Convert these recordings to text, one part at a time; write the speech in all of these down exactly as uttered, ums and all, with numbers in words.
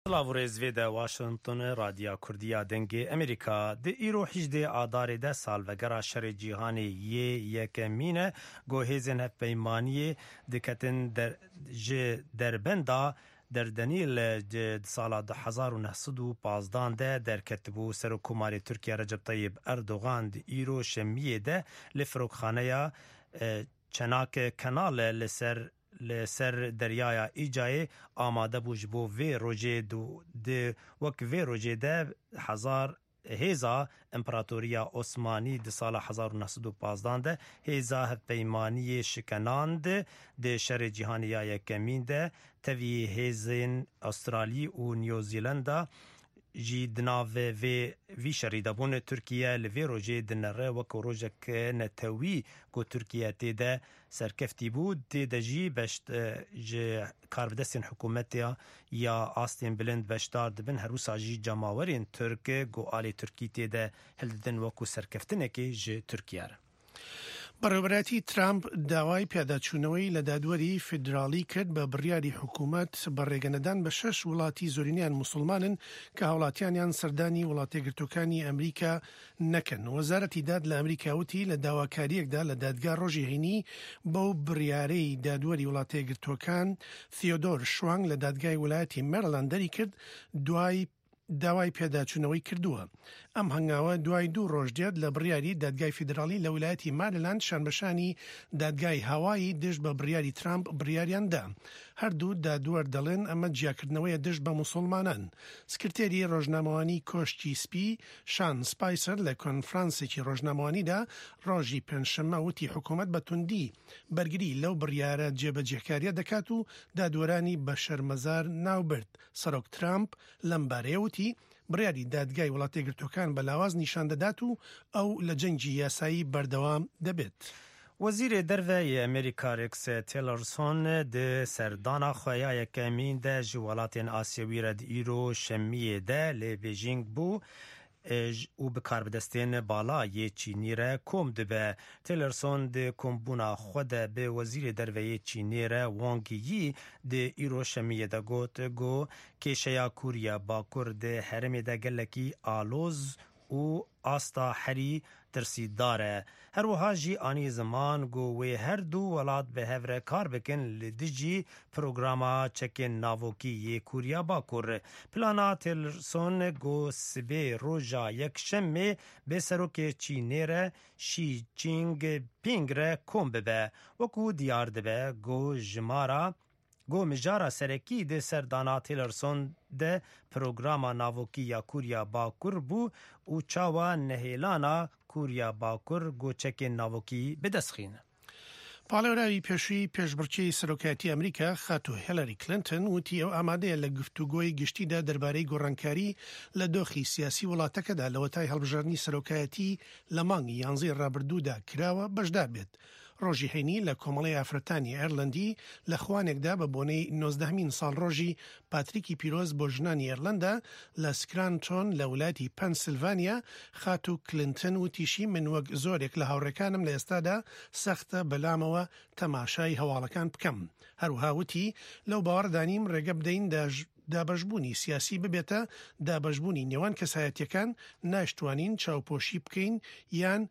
Slavurez vede Washington Radya Kurdiya dengê Amerîka di îro hîjdê adarê de salvegera şerê cîhanê yê yekemîn got hêzên hevpeymaniyê diketin der, ji derbenda derdenî li sala du hezar û neh sed û panzdeh de derketibû. Serokkomarê Tirkiye Recep Tayyip Erdogan di îro şemiyê de li firokxaneya çenak kenal li ser li ser deryaya Îcayê amade bû ji bo vê rojê di wek vê rojê de hezar hêza İmparatoriya Osmanî di sala hezar û neh sed û panzdeh de hêza hevpeymaniyê şikenand di şerê cîhanê ya yekemîn de tevî hêzên Astralî û New Zealand'a jî di nav vê vî şerî de bûn. Tirkiye li vê rojê di nere wek rojek netewî got Tirkiye tê de serkeftî bû, tê de jî beş ji karbidestên hikûmetiya ya astên bilind beşdar dibin. Her wisa jî cemawerên Tirk got alê Tirkî tê de hildidin wekû serkeftinekê ji Tirkiye re. بەڕێوەبەری ترامپ داوای پێداچوونەوەی لە دادوەری فیدرالی کرد بە بڕیاری حکوومەت بە ڕێگەنەدان بە شەش وڵاتی زۆرینەیان موسڵمانن کە هاوڵاتیانیان سەردانی وڵاتە یەکگرتووەکانی ئەمریکا نەکەن. وەزارەتی داد لە ئەمریکا وتی لە داواکاریەکدا لە دادگا ڕۆژی هەینی بەو بڕیارەی دادوەری وڵاتە یەکگرتووەکان تیۆدۆر شوانگ لە دادگای ویلایەتی مێریلاند دەری کرد دوای داوای پێداچوونەوەی کردووە. ئەم هەنگاوە دوای دوو ڕۆژ دێت لە بڕیاری دادگای فیدرالی لە ویلایەتی مێریلاند شانبەشانی دادگای هاوایی دژ بە بڕیاری ترامپ بڕیاریاندا. هەردوو دادوەر دەڵێن ئەمە جیاکردنەوەیە دژ بە موسڵمانان. سکرتێری ڕۆژنامەوانی کۆشتی سپی شان سپایسەر لە کۆنفرانسێکی ڕۆژنامەوانیدا ڕۆژی پێنجشەممە وتی حکوومەت بە توندی بەرگری لەو بڕیارە جێبەجێکاریە دەکات و دادوەرانی بە شەرمەزار ناوبرد. سەرۆک ترامپ لەم بارەیە وتی بڕیاری دادگای وڵاتە یەکگرتووەکان بە لاواز نیشان دەدات و ئەو لە جەنگی یاسایی بەردەوام دەبێت. وەزیرê derveyê Amerîka Rex Tillerson di serdana xwe ya yekemîn de ji welatên Asyawî re di îro şemiyê de lê Bêjing bû û bi karbidestên bala yê Çînî re kom dibe. Tillerson di kombûna xwe de bi wezîrê derveyê Çînê re Wang Yi di îro şemiyê de got got kêşeya Kuriya Bakur di herêmê de gelekî aloz û asta herî tirsîdar e. Her wiha jî anî ziman got wê her du welat bi hev re kar bikin li dijî programa çekên navokî yê Kuriya Bakur. Plana Tillerson got sibê roja yekşemê bê serokê Çînê re Xi Jinping re kom bibe. Wekû diyar dibe got jimara got mijara serekî di serdana Tillerson de programa navokî ya Kuriya Bakur bû û çawa nehêlana Kuriya Bakur got çekên navokî bidestxîne. پاڵێوراوی پێشووی پێشبڕکێی سەرۆکایەتی ئەمریکا خاتو هیلاری کلینتن وتی ئەو ئامادەیە لە گفتوگۆی گشتیدا دەربارەی گۆڕانکاری لە دۆخی سیاسی وڵاتەکەدا لە وەتای هەڵبژاردننی سەرۆکایەتی لە مانگی یانزەی ڕابردوودا کراوە بەشدار بێت. ڕۆژی هەینی لە کۆمەڵی ئافرەتانی ئێرلەندی لە خوانێکدا بە بۆنەی نۆزدەهمین ساڵ ڕۆژی پاتریکی پیرۆز بۆ ژنانی ئێرلەندا لە سکرانتۆن لە وڵاتی پەنسیلڤانیا خاتو کلینتن وتیشی من وەک زۆرێک لە هاوڕێکانم لە ئێستادا سەختە بەلامەوە تەماشای هەواڵەکان بکەم. هەروها وتی لەو باوەڕدانیم ڕێگە بدەین دابەشبوونی سیاسی ببێتە دابەشبوونی نێوان کەسایەتیەکان ناشتوانین چاوپۆشی بکەین یان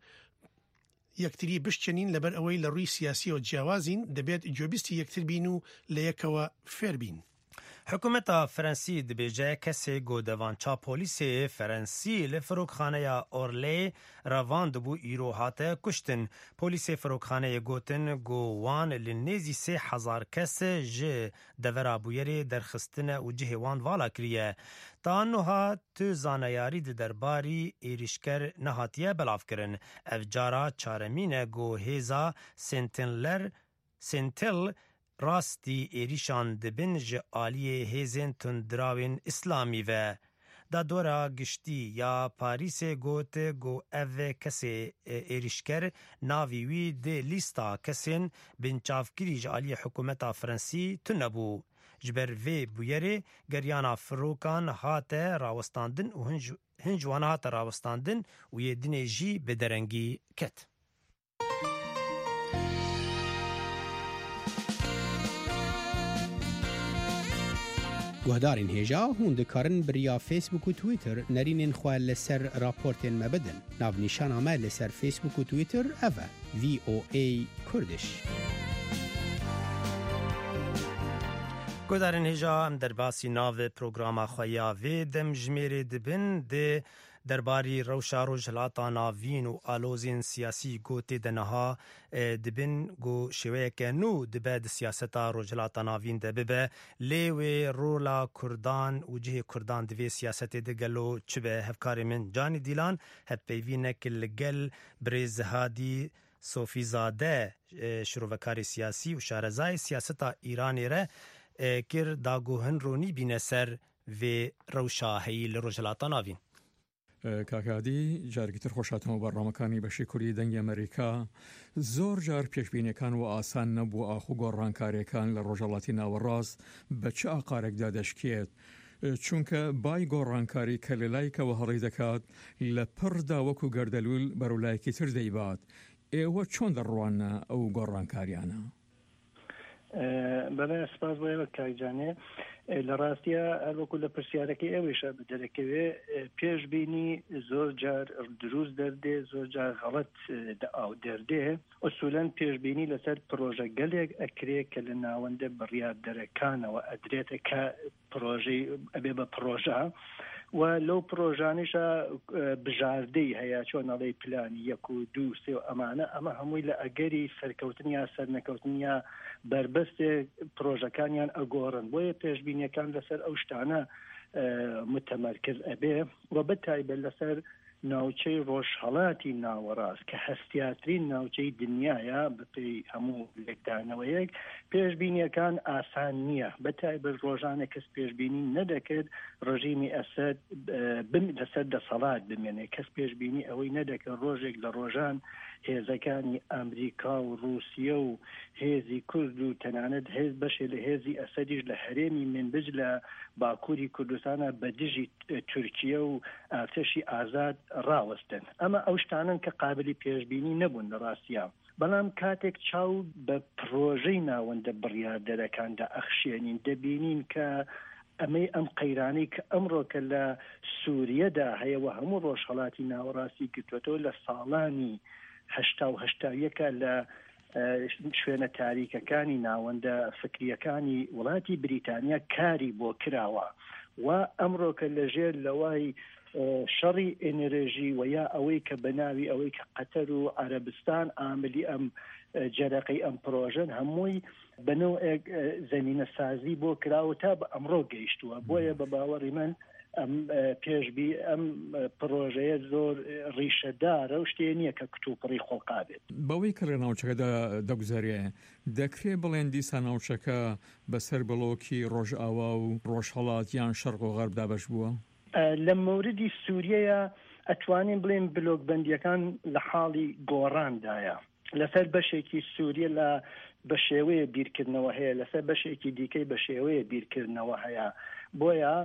یەکتری بشتێنین لەبەر ئەوەی لە ڕووی سیاسیەوە جیاوازین دەبێت جۆبیستی یەکتر بین و لە یەکەوە فێر بین. حکومeta Fransî dibêje kesê godevança polîsê Fransî li firokxaneya Orlê revandibû îro hate kuştin. Polîsê firokxaneyê gotin got wan li nêzî sê hezar kes ji devera bûyerê derxistine û cihê wan vala kiriye. Ta niha tu zaneyarî di derbarî êrişker nehatiye belavkirin. Ev cara çaremîn e got hêza Sentinler Sentinel rastî êrîşan dibin ji aliyê hêzên tundravên İslamî ve. Dadwera giştî ya Parîsê got got ev kesê êrişker navî wî di lîsta kesên binçavkirî ji aliyê hikûmeta Fransî tune bû. Ji ber vê bûyerê geryana firokan hate rawestandin û hin ji wan hate rawestandin û yê dinê jî bi derengî ket. گهدارین هیجا هون دکارن بریا فیسبوک و تویتر نرینین خواه لسر راپورتین مبدن. ناو نیشان آمد لسر فیسبوک و تویتر اوه وی او ای کردش. گودارن هجا ام در باسی ناو پروگراما خویا وی دم جمیره دبن ده درباری روشا روجلاتا ناوین و آلوزین سیاسی گوتی دنها دبن گو شویه که نو دبه سیاستا روجلاتا ناوین ده ببه لیوی رولا کردان و جه کردان دوی سیاست ده گلو چبه هفکاری من جانی دیلان هف پیوینک لگل بریز هادی صوفی زاده شروعکاری سیاسی و شارزای سیاستا ایرانی ره کر داگوهن رونی بینه سر و روشاهی لروجلاتا ناوین. کاکادی جارگیتر خۆشاتەوە بەڕامەکانی بەشی کوردی دەنگی ئەمریکا زۆر جار پێشبینیەکان و ئاسان نەبوو ئاخو گۆڕانکاریەکان لە ڕۆژهەڵاتی ناوەڕاست بە چه ئاقارێکدا دەشکێت چونکە بای گۆڕانکاری کە لە لایکەوە هەڵی دەکات لە پڕدا وەکو گەردەلوول بەرەولایەکی تر دەیبات. ئێوە چۆن دەڕوانە ئەو گۆڕانکاریانە؟ بەڵێ سپاس بۆ ئێوە کاکجانێ لە ڕاستیە هەروەکو لە پرسیارەکەی ئێوەیشە دەرەکەوێ پێشبینی زۆر جار دروست دەردێ زۆر جار غەڵەت ئاو دەردێ ئوسوولەن پێشبینی لەسەر پرۆژە گەلێک ئەکرێ کە لە ناوەندە بڕیاردەرەکانەوە ئەدرێتە کە پرۆژەی ئەبێ بە پرۆژە و لەو پرۆژانیشە بژاردەی هەیە چۆن ئەڵێ پلانی یەک و دوو سێ و ئەمانە ئەمە هەمووی لە ئەگەری سەرکەوتن یا سەرنەکەوتن یا بربەستێک پرۆژەکانیان ئەگۆڕن بۆیە پێشبینیەکان لەسەر ئەو شتانە متەمەرکز ئەبێ و بەتایبەت لەسەر ناوچەی ڕۆژهەڵاتی ناوەڕاست کە هەستیاترین ناوچەی دنیاە بەپێی هەموو لێکدانەوەیەک پێشبینیەکان ئاسان نییە بەتایبەت ڕۆژانە کەس پێشبینی نەدەکرد ڕژیمی ئەسەد لەسەر دەسەڵات بمێنێ کەس پێشبینی ئەوەی نەدەکرد ڕۆژێک لە ڕۆژان هێزەکانی ئەمریکا و رووسیە و هێزی کورد و تەنانەت هێز بەشێ لە هێزی ئەسەدیش لە هەرێمی منبج لە باکووری کوردستانە بە دژی تورکیە و ئارتەشی ئازاد ڕاوەستن ئەمە ئەو شتانن کە قابلی پێشبینی نەبوون لە ڕاستیە بەڵام کاتێک چاو بە پرۆژەی ناوەندە بڕیاردەرەکاندا ئەخشێنین دەبینین کە ئەمەی ئەم قەیرانەی کە ئەمڕۆکە لە سووریەدا هەیەوە هەموو ڕۆژهەڵاتی ناوەڕاستی گرتوێتەوە لە ساڵانی هەشتا و هەشتاویەکە لە شوێنە تاریکەکانی ناوەندە فکریەکانی وڵاتی بریتانیا کاری بۆ کراوە و ئەمڕۆکە لەژێر لەوای شەڕی ئێنەرژی و یا ئەوەی کە بەناوی ئەوەی کە قەتەر و عەرەبستان ئاملی ئەم جەرەقەی ئەم پرۆژەن هەمووی بەنەوەیەک زەمینە سازی بۆ کراوە تا بە ئەمڕۆ گەیشتووە بۆیە بە باوەڕی من ئەم پێشبی ئەم پرۆژەیە زۆر ڕیشەدارە و شتێ نییە کە کتوپڕی خۆڵقا بێت بەوەی کە لە ناوچەکەدا دەگوزارێ دەکرێت بڵێن دیسان ناوچەکە بەسەر بڵۆکی ڕۆژئاوا و ڕۆژهەڵات یان شەرق و غەرب دابەش بووە لە موردی سووریەیە ئەتوانین بڵێن بلۆکبەندیەکان لە حاڵی گۆڕاندایە لەسەر بەشێکی سووریە لە بە شێوەیە بیرکردنەوە هەیە لەسەر بەشێکی دیکەی بە شێوەیە بیرکردنەوە هەیە بۆیە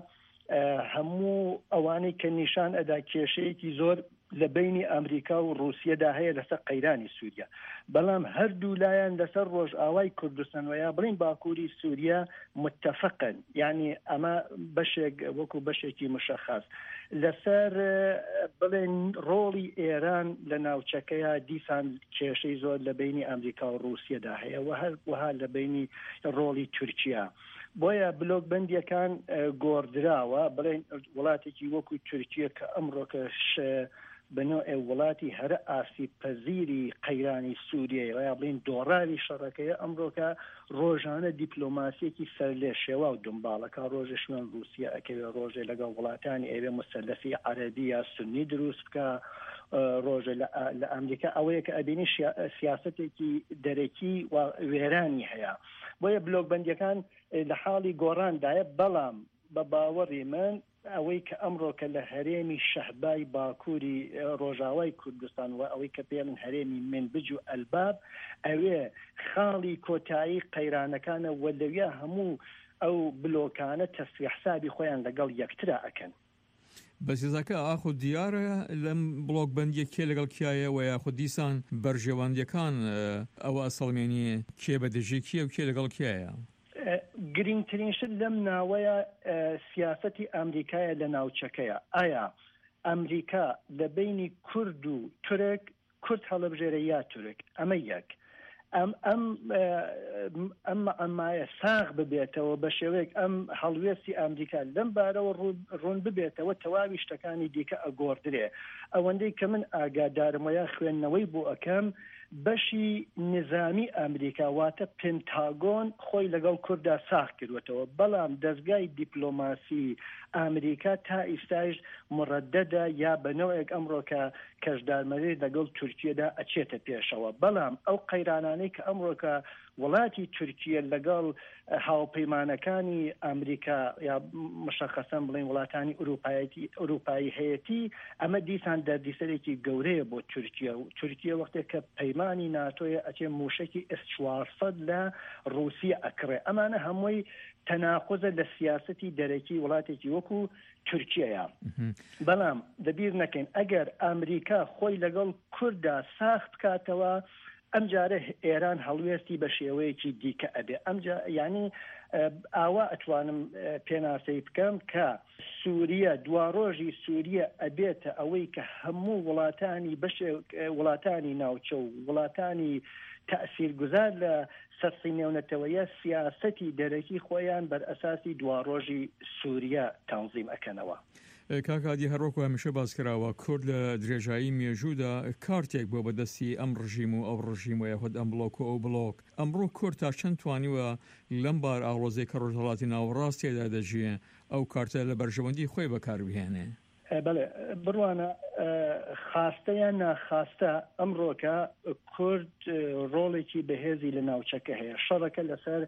هەموو ئەوانەی کە نیشان ئەدا کێشەیەکی زۆر لە بینی ئەمریکا و رووسیەدا هەیە لەسەر قەیرانی سووریا بەڵام هەردوو لایەن لەسەر ڕۆژئاوای کوردستانەوەیە بڵین باکووری سووریا متتەفقن یعنی ئەمە بەشێک وەکو بەشێکی مشەخص لەسەر بڵێن ڕۆڵی ئێران لە ناوچەکەیە دیسان کێشەی زۆر لە بینی ئەمریکا و رووسیەدا هەیە و هەر وها لە بینی ڕۆڵی تورکیا بۆیە بلۆکبەندیەکان گۆڕدراوە بڵێن وڵاتێکی وەکو تورکیە کە ئەمڕۆکەش بنەوە وڵاتی هەرە ئاسیب پەزیری قەیرانی سووریە یا بڵین دۆڕاوی شەڕەکەیە ئەمڕۆکە ڕۆژانە دیپلۆماسیەکی سەر لێ شێوا و دنباڵەکە ڕۆژە شوێن رووسیا ئەکەوێ ڕۆژێ لەگەڵ وڵاتانی ئەوێ مسەلەفی عەرەبی یا سونی دروست بکە ڕۆژە لە ئەمریکا ئەوەیە کە ئەبینی سیاسەتێکی دەرەکی و وێرانی هەیە بۆیە بلۆکبەندیەکان لە حاڵی گۆڕاندایە بەڵام بە باوەڕی من ئەوەی کە ئەمڕۆکە لە هەرێمی شەهبای باکووری ڕۆژاوای کوردستان و ئەوەی کە پێڵن هەرێمی منبج و ئەلباب ئەوێ خاڵی کۆتایی قەیرانەکانە وەلەویە هەموو ئەو بلۆکانە تەسویح حسابی خۆیان لەگەڵ یەکترا ئەکەن بەسیزەکە ئاخۆ دیارە لەم بڵۆک بەندیە کێ لەگەڵ کایە و یاخۆ دیسان بەرژێوەندیەکان ئەوە ئەسەڵمێنی کێ بەدەژی کیە و کێ لەگەڵ کایە گرنگترینشت لەم ناوەیە سیاسەتی ئەمریکایە لە ناوچەکەیە. ئایا ئەمریکا لە بینی کورد و تورک کورد هەڵەبژێرە یا تورک؟ ئەمە یەک. ئەم ئەم ئەم ئەمایە ساغ ببێتەوە بە شێوەیەک ئەم هەڵوێستی ئەمریکا لەم بارەوە ڕوون ببێتەوە تەواوی شتەکانی دیکە ئەگۆڕدرێ. ئەوەندەی کە من ئاگادارمەیە خوێندنەوەی بۆ ئەەکەم بەشی نظامی ئەمریکا واتە پنتاگۆن خۆی لەگەڵ کووردا ساغ کردوێتەوە، بەڵام دەستگای دیپلۆماسی ئەمریکا تا ئیستاش مڕەدەدە یا بەنەوەیەک ئەمڕۆ کە کەشدارمەری لەگەڵ تورکیەدا ئەچێتە پێشەوە. بەڵام ئەو قەیرانانەی کە ئەمڕۆکە وڵاتی تورکیە لەگەڵ هاوپەیمانەکانی ئەمریکا یا مشخصەن بڵین وڵاتانی ئوروپایی هەیەتی، ئەمە دیسان دەردیسەرێکی گەورەیە بۆ تورکیە و تورکیە وەختێک کە پەیمانی ناتۆیە ئەچێ موشکی ئس چوارسەد لە رووسیا ئەکڕێ. ئەمانە هەمووی تەناقوزە لە سیاسەتی دەرەکی وڵاتێکی وەکو تورکیەیە. بەڵام دەبیر نەکەین ئەگەر ئەمریکا خۆی لەگەڵ کووردا ساخت بکاتەوە، ئەم جارە ئێران هەڵوێستی بە شێوەیەکی دیکە ئەبێ. ئەمجا یعنی ئاوا ئەتوانم پێناسەی بکەم کە سووریە دواڕۆژی سووریە ئەبێتە ئەوەی کە هەموو وڵاتانی بەش وڵاتانی ناوچە و وڵاتانی تەئسیرگوزار لە سەرسی نێونەتەوەیە سیاسەتی دەرەکی خۆیان بەر ئەساسی دواڕۆژی سووریە تەنزیم ئەکەنەوە. کاکادی هەروەکو هەمیشە باس کراوە کورد لە درێژایی مێژوودا کارتێک بۆ بەدەستی ئەم ڕژیم و ئەو ڕژیم و یاخود ئەم بڵۆک و ئەو بڵۆک. ئەمڕۆ کورد تا چەند توانیوە لەم بار ئاڵۆزەی کە ڕۆژهەڵاتی ناوەڕاستیدا دەژیە ئەو کارتە لە بەرژەوەندی خۆی بەکاربهێنێ؟ بەڵێ بڕوانە خاستەیان ناخاستە ئەمڕۆکە کورد ڕۆڵێکی بەهێزی لە ناوچەکە هەیە. شەڕەکە لەسەر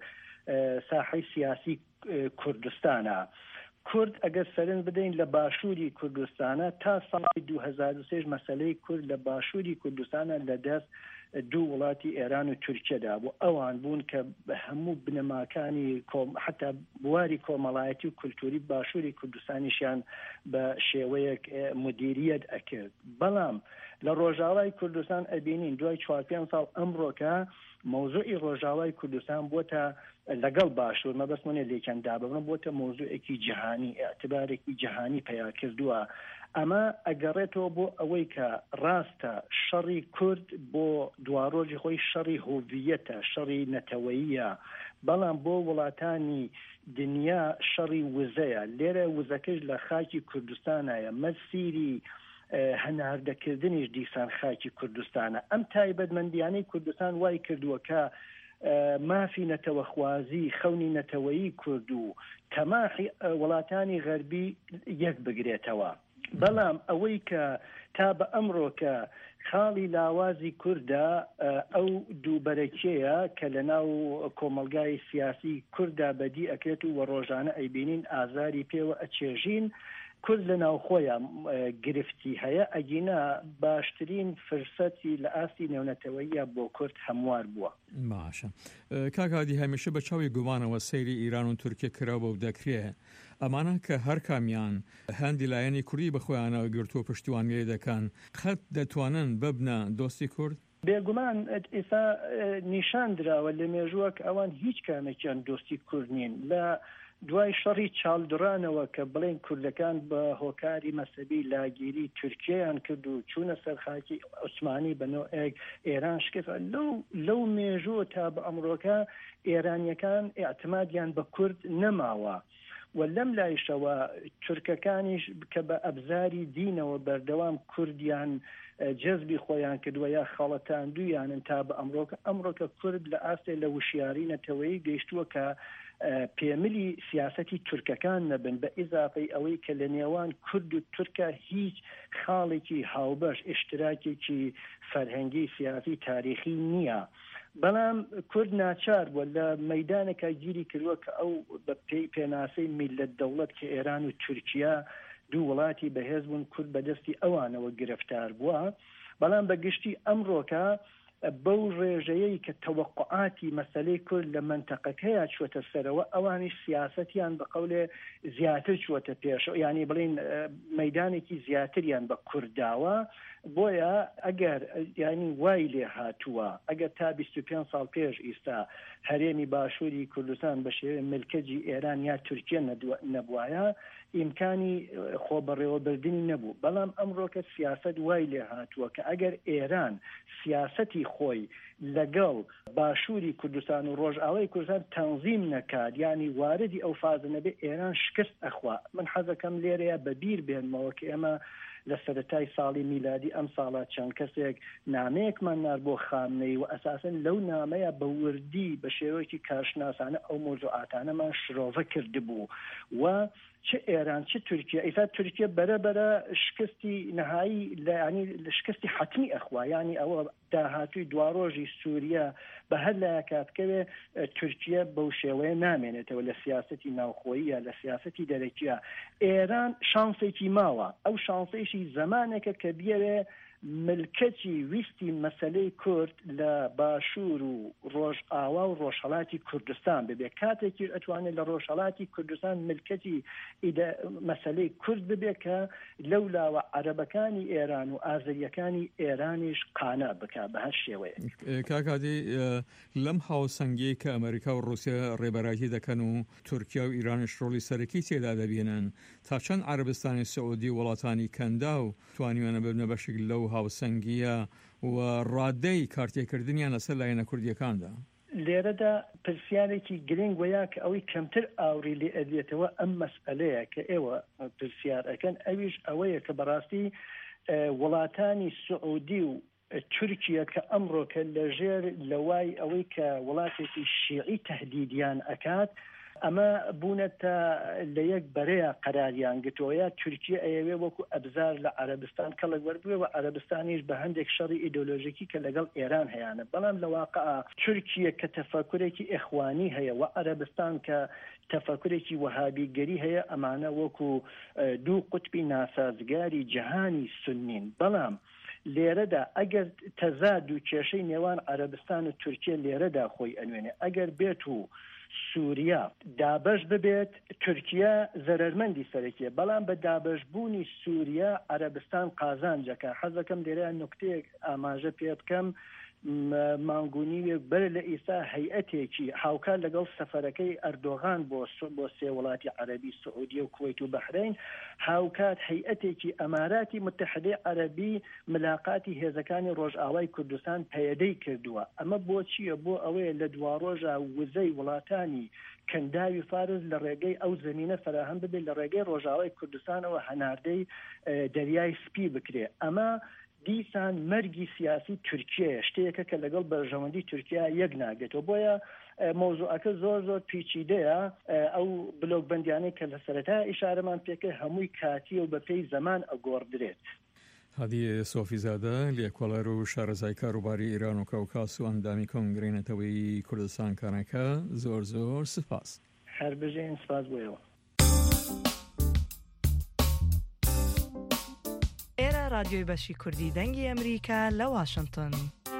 ساحەی سیاسی کوردستانە. کورد ئەگەر سەرنج بدەین لە باشووری کوردستانە تا ساڵی دوو هەزار و سێ مەسەلەی کورد لە باشووری کوردستانە لە دەست دوو وڵاتی ئێران و تورکیەدا بوو. ئەوان بوون کە هەموو بنەماکانی حتا بواری کۆمەڵایەتی و کولتوری باشووری کوردستانیشیان بە شێوەیەک مدیریەت ئەکرد. بەڵام لە ڕۆژاوای کوردستان ئەبینین دوای چوار پێنج ساڵ ئەمڕۆکە مۆزوعی ڕۆژاوای کوردستان بووە لەگەڵ باشوور مەبەستمونێ لێکەندا ببن بۆتە مۆزوعێکی جیهانی ئەعتبارێکی جیهانی پەیا کردووە. ئەمە ئەگەڕێتەوە بۆ ئەوەی کە ڕاستە شەڕی کورد بۆ دواڕۆژی خۆی شەڕی هۆڤیەتە، شەڕی نەتەوەییە، بەڵام بۆ وڵاتانی دنیا شەڕی وزەیە. لێرە وزەکەش لە خاکی کوردستانایە، مەسیری هەناردەکردنیش دیسان خاکی کوردستانە. ئەم تایبەتمەندیانەی کوردستان وای کردووە کە مافی نەتەوەخوازی خەونی نەتەوەیی کورد و تەماحی وڵاتانی غەربی یەک بگرێتەوە. بەڵام ئەوەی کە تا بە ئەمڕۆ کە خاڵی لاوازی کووردا ئەو دووبەرەکێیە کە لە ناو کۆمەلگای سیاسی کووردا بەدی ئەکرێت و وە ڕۆژانە ئەیبینین ئازاری پێوە ئەچێژین. کورد لە ناوخۆیان گرفتی هەیە، ئەگینا باشترین فرسەتی لە ئاستی نێونەتەوەیە بۆ کورد هەموار بووە. باشە کاکادی هەمیشە بە چاوی گومانەوە سەیری ئیران و تورکیە کراوە و دەکرێت ئەمانە کە هەر کامیان هەندی لایەنی کوردی بەخۆیانەوە گرتووە پشتیوانی لێ دەکەن، خەت دەتوانن ببنە دۆستی کورد؟ بێگومان ئێستا نیشان دراوە لە مێژووە کە ئەوان هیچ کامێکیان دۆستی کورد نین. لە دوای شەڕی چاڵدرانەوە کە بڵێن کوردەکان بە هۆکاری مەسەبی لاگیری تورکیەیان کرد و چوونە سەر خاکی عوسمانی بەنۆعێک ئێران شکست لەو لەو مێژووە تا بە ئەمڕۆکە ئێرانیەکان ئێعتمادیان بە کورد نەماوە. و لەم لایشەوە تورکەکانیش کە بە ئەبزاری دینەوە بەردەوام کوردیان جەزبی خۆیان کردووە یا خەڵەتاندوویانن تا بە ئەمڕۆکە ئەمڕۆکە کورد لە ئاستێ لە وشیاری نەتەوەیی گەیشتووە کە پێملی سیاسەتی تورکەکان نەبن، بە ئیزافەی ئەوەی کە لە نێوان کورد و تورکە هیچ خاڵێکی هاوبەش ئشتراکێکی فەرهەنگی سیاسی تاریخی نییە. بەڵام کورد ناچار بووە لە مەیدانێکە گیری کردووە کە ئەو بە پێی پێناسەی میلەت دەوڵەت کە ئێران و تورکیا دوو وڵاتی بەهێز بوون کورد بەدەستی ئەوانەوە گرفتار بووە. بەڵام بەگشتی ئەمڕۆکە بەو ڕێژەیەی کە تەوەقعاتی مەسەلەی کورد لە منتەقەکەیە چوەتە سەرەوە ئەوانیش سیاسەتیان بە قەولێ زیاتر چوەتە پێشەوە ینی بڵین مەیدانێکی زیاتریان بە کورداوە بۆیە ئەگەر ینی وای لێ هاتووە ئەگەر تا بیست و پێنج ساڵ پێش ئێستا هەرێمی باشووری کوردستان بە شێوەیە ملکەجی ئێران یا تورکیە نەبوایە ئیمکانی خۆبەڕێوەبردننی نەبوو بەڵام ئەمڕۆکە سیاست وای لێ هاتووە کە ئەگەر ئێران سیاسەتی خۆی لەگەڵ باشووری کوردستان و ڕۆژئاوای کوردستان تەنظیم نەکات ینی واردی ئەو فازە نەبێ ئێران شکست ئەخوا من حەزەکەم لێرەیە بەبیر بێنمەوە کە ئێمە لە سەرەتای ساڵی میلادی ئەم ساڵات چەند کەسێک نامەیەکمان نار بۆ خامنەی و ئەساسن لەو نامەیە بە وردی بە شێوەیەکی کارشناسانە ئەو مۆزوعاتانەمان شرۆڤە کردبوو و چه ئێران چه تورکیا ئیسا تورکیا بەرەبەرە شکستی نهایی ینی شکستی حتمی ئەخوا ینی ئەوە داهاتووی دواڕۆژی سووریا بە هەر لایە کاتکەوێ تورکیا بەو شێوەیە نامێنێتەوە لە سیاسەتی ناوخۆییە لە سیاسەتی دەرەکیە ئێران شانسێکی ماوە ئەو شانسێکی زمانێکە کە بیەوێ ملکەتی ویستی مەسەلەی کورد لە باشوور و ڕۆژئاوا و ڕۆژهەڵاتی کوردستان ببێ کاتێکی ئەتوانێت لە ڕۆژهەڵاتی کوردستان ملکەتی مەسەلەی کورد ببێ کە لەولاوە عەرەبەکانی ئێران و ئازەریەکانی ئێرانیش قانە بکە بە هەر شێوەیە. کاکادی لەم هاوسەنگی کە ئەمریکا و رووسیا ڕێبەرایەتی دەکەن و تورکیا و ئیرانش ڕۆڵی سەرەکی تێدا دەبێنن تا چەند عەرەبستانی سەعودی وڵاتانی کەندا و توانیوانە ببنە بەشێک لەو هاوسەنگیە و ڕادەی کارتێکردنیان لەسەر لایەنە کوردیەکاندا. لێرەدا پرسیارێکی گرنگ وەیە کە ئەوەی کەمتر ئاوری لێ ئەدێتەوە ئەم مەسئلەیە کە ئێوە پرسیار ئەەکەن ئەویش ئەوەیە کە بەڕاستی وڵاتانی سعودی و تورکیا کە ئەمڕۆکە لەژێر لەوای ئەوەی کە وڵاتێکی شیعی تەهدیدیان ئەکات ئەمە بوونەتە لە یەک بەرەیە قەراریان گرتووە تورکیا ئەیەوێ وەکو ئەبزار لە عەرەبستان کەڵک وەربوێ و عەرەبستانیش بە هەندێک شەڕی ئیدۆلۆژیکی کە لەگەڵ ئێران هەیەە بەڵام لە واقعا تورکیا کە تەفەکورێکی ئیخوانی هەیە و عەرەبستان کە تەفەکورێکی وەهابیگەری هەیە ئەمانە وەکو دوو قوتبی ناسازگاری جەهانی سنین بەڵام لێرەدا ئەگەر تەزاد و کێشەی نێوان عەرەبستان و تورکیا لێرەدا خۆی ئەنوێنێ ئەگەر بێت و سووریا دابەش ببێت تورکیا زەرەرمەندی سەرەکیە بەڵام بە دابەشبوونی سووریا عەرەبستان قازانجەکە حەزەکەم لێرەیە نوکتەیەک ئاماژە پێ بکەم مانگونی بەر لە ئیسا هەیئەتێکی هاوکار لەگەڵ سەفەرەکەی ئەردۆغان بۆ بۆ سێ وڵاتی عەرەبی سعودی و کوێیت و بەحرین هاوکات هەیئەتێکی ئەماراتی متحدەی عەرەبی ملاقاتی هێزەکانی ڕۆژئاوای کوردستان پەیدەی کردووە ئەمە بۆ چییە بۆ ئەوەیە لە دواڕۆژە وزەی وڵاتانی کەنداوی فارس لە ڕێگەی ئەو زمینە فراهەم ببێت لە ڕێگەی ڕۆژئاوای کوردستانەوە هەناردەی دەریای سپی بکرێ ئەمە دیسان مەرگی سیاسی تورکیە شتێکە کە لەگەڵ بەرژەوەندی تورکیا یەک ناگێتەوە بۆیە مۆزوعەکە زۆر زۆر پیچیدەیە ئەو بلۆکبەندیانەی کە لە سەرەتا ئیشارەمان پێکرد هەمووی کاتیە و بەپێی زەمان ئەگۆڕدرێت. هادی سۆفیزادە لێکۆڵەر و شارەزای کاروباری ئێران و کەوکاس و ئەندامی کۆنگرێنەتەوەی کوردستان کانەکە زۆر زۆر سپاس. هەر بژێن سپاس بۆیەوە. ئێرە رادیۆی بەشی کوردی دەنگی ئەمریکا لە واشنگتن.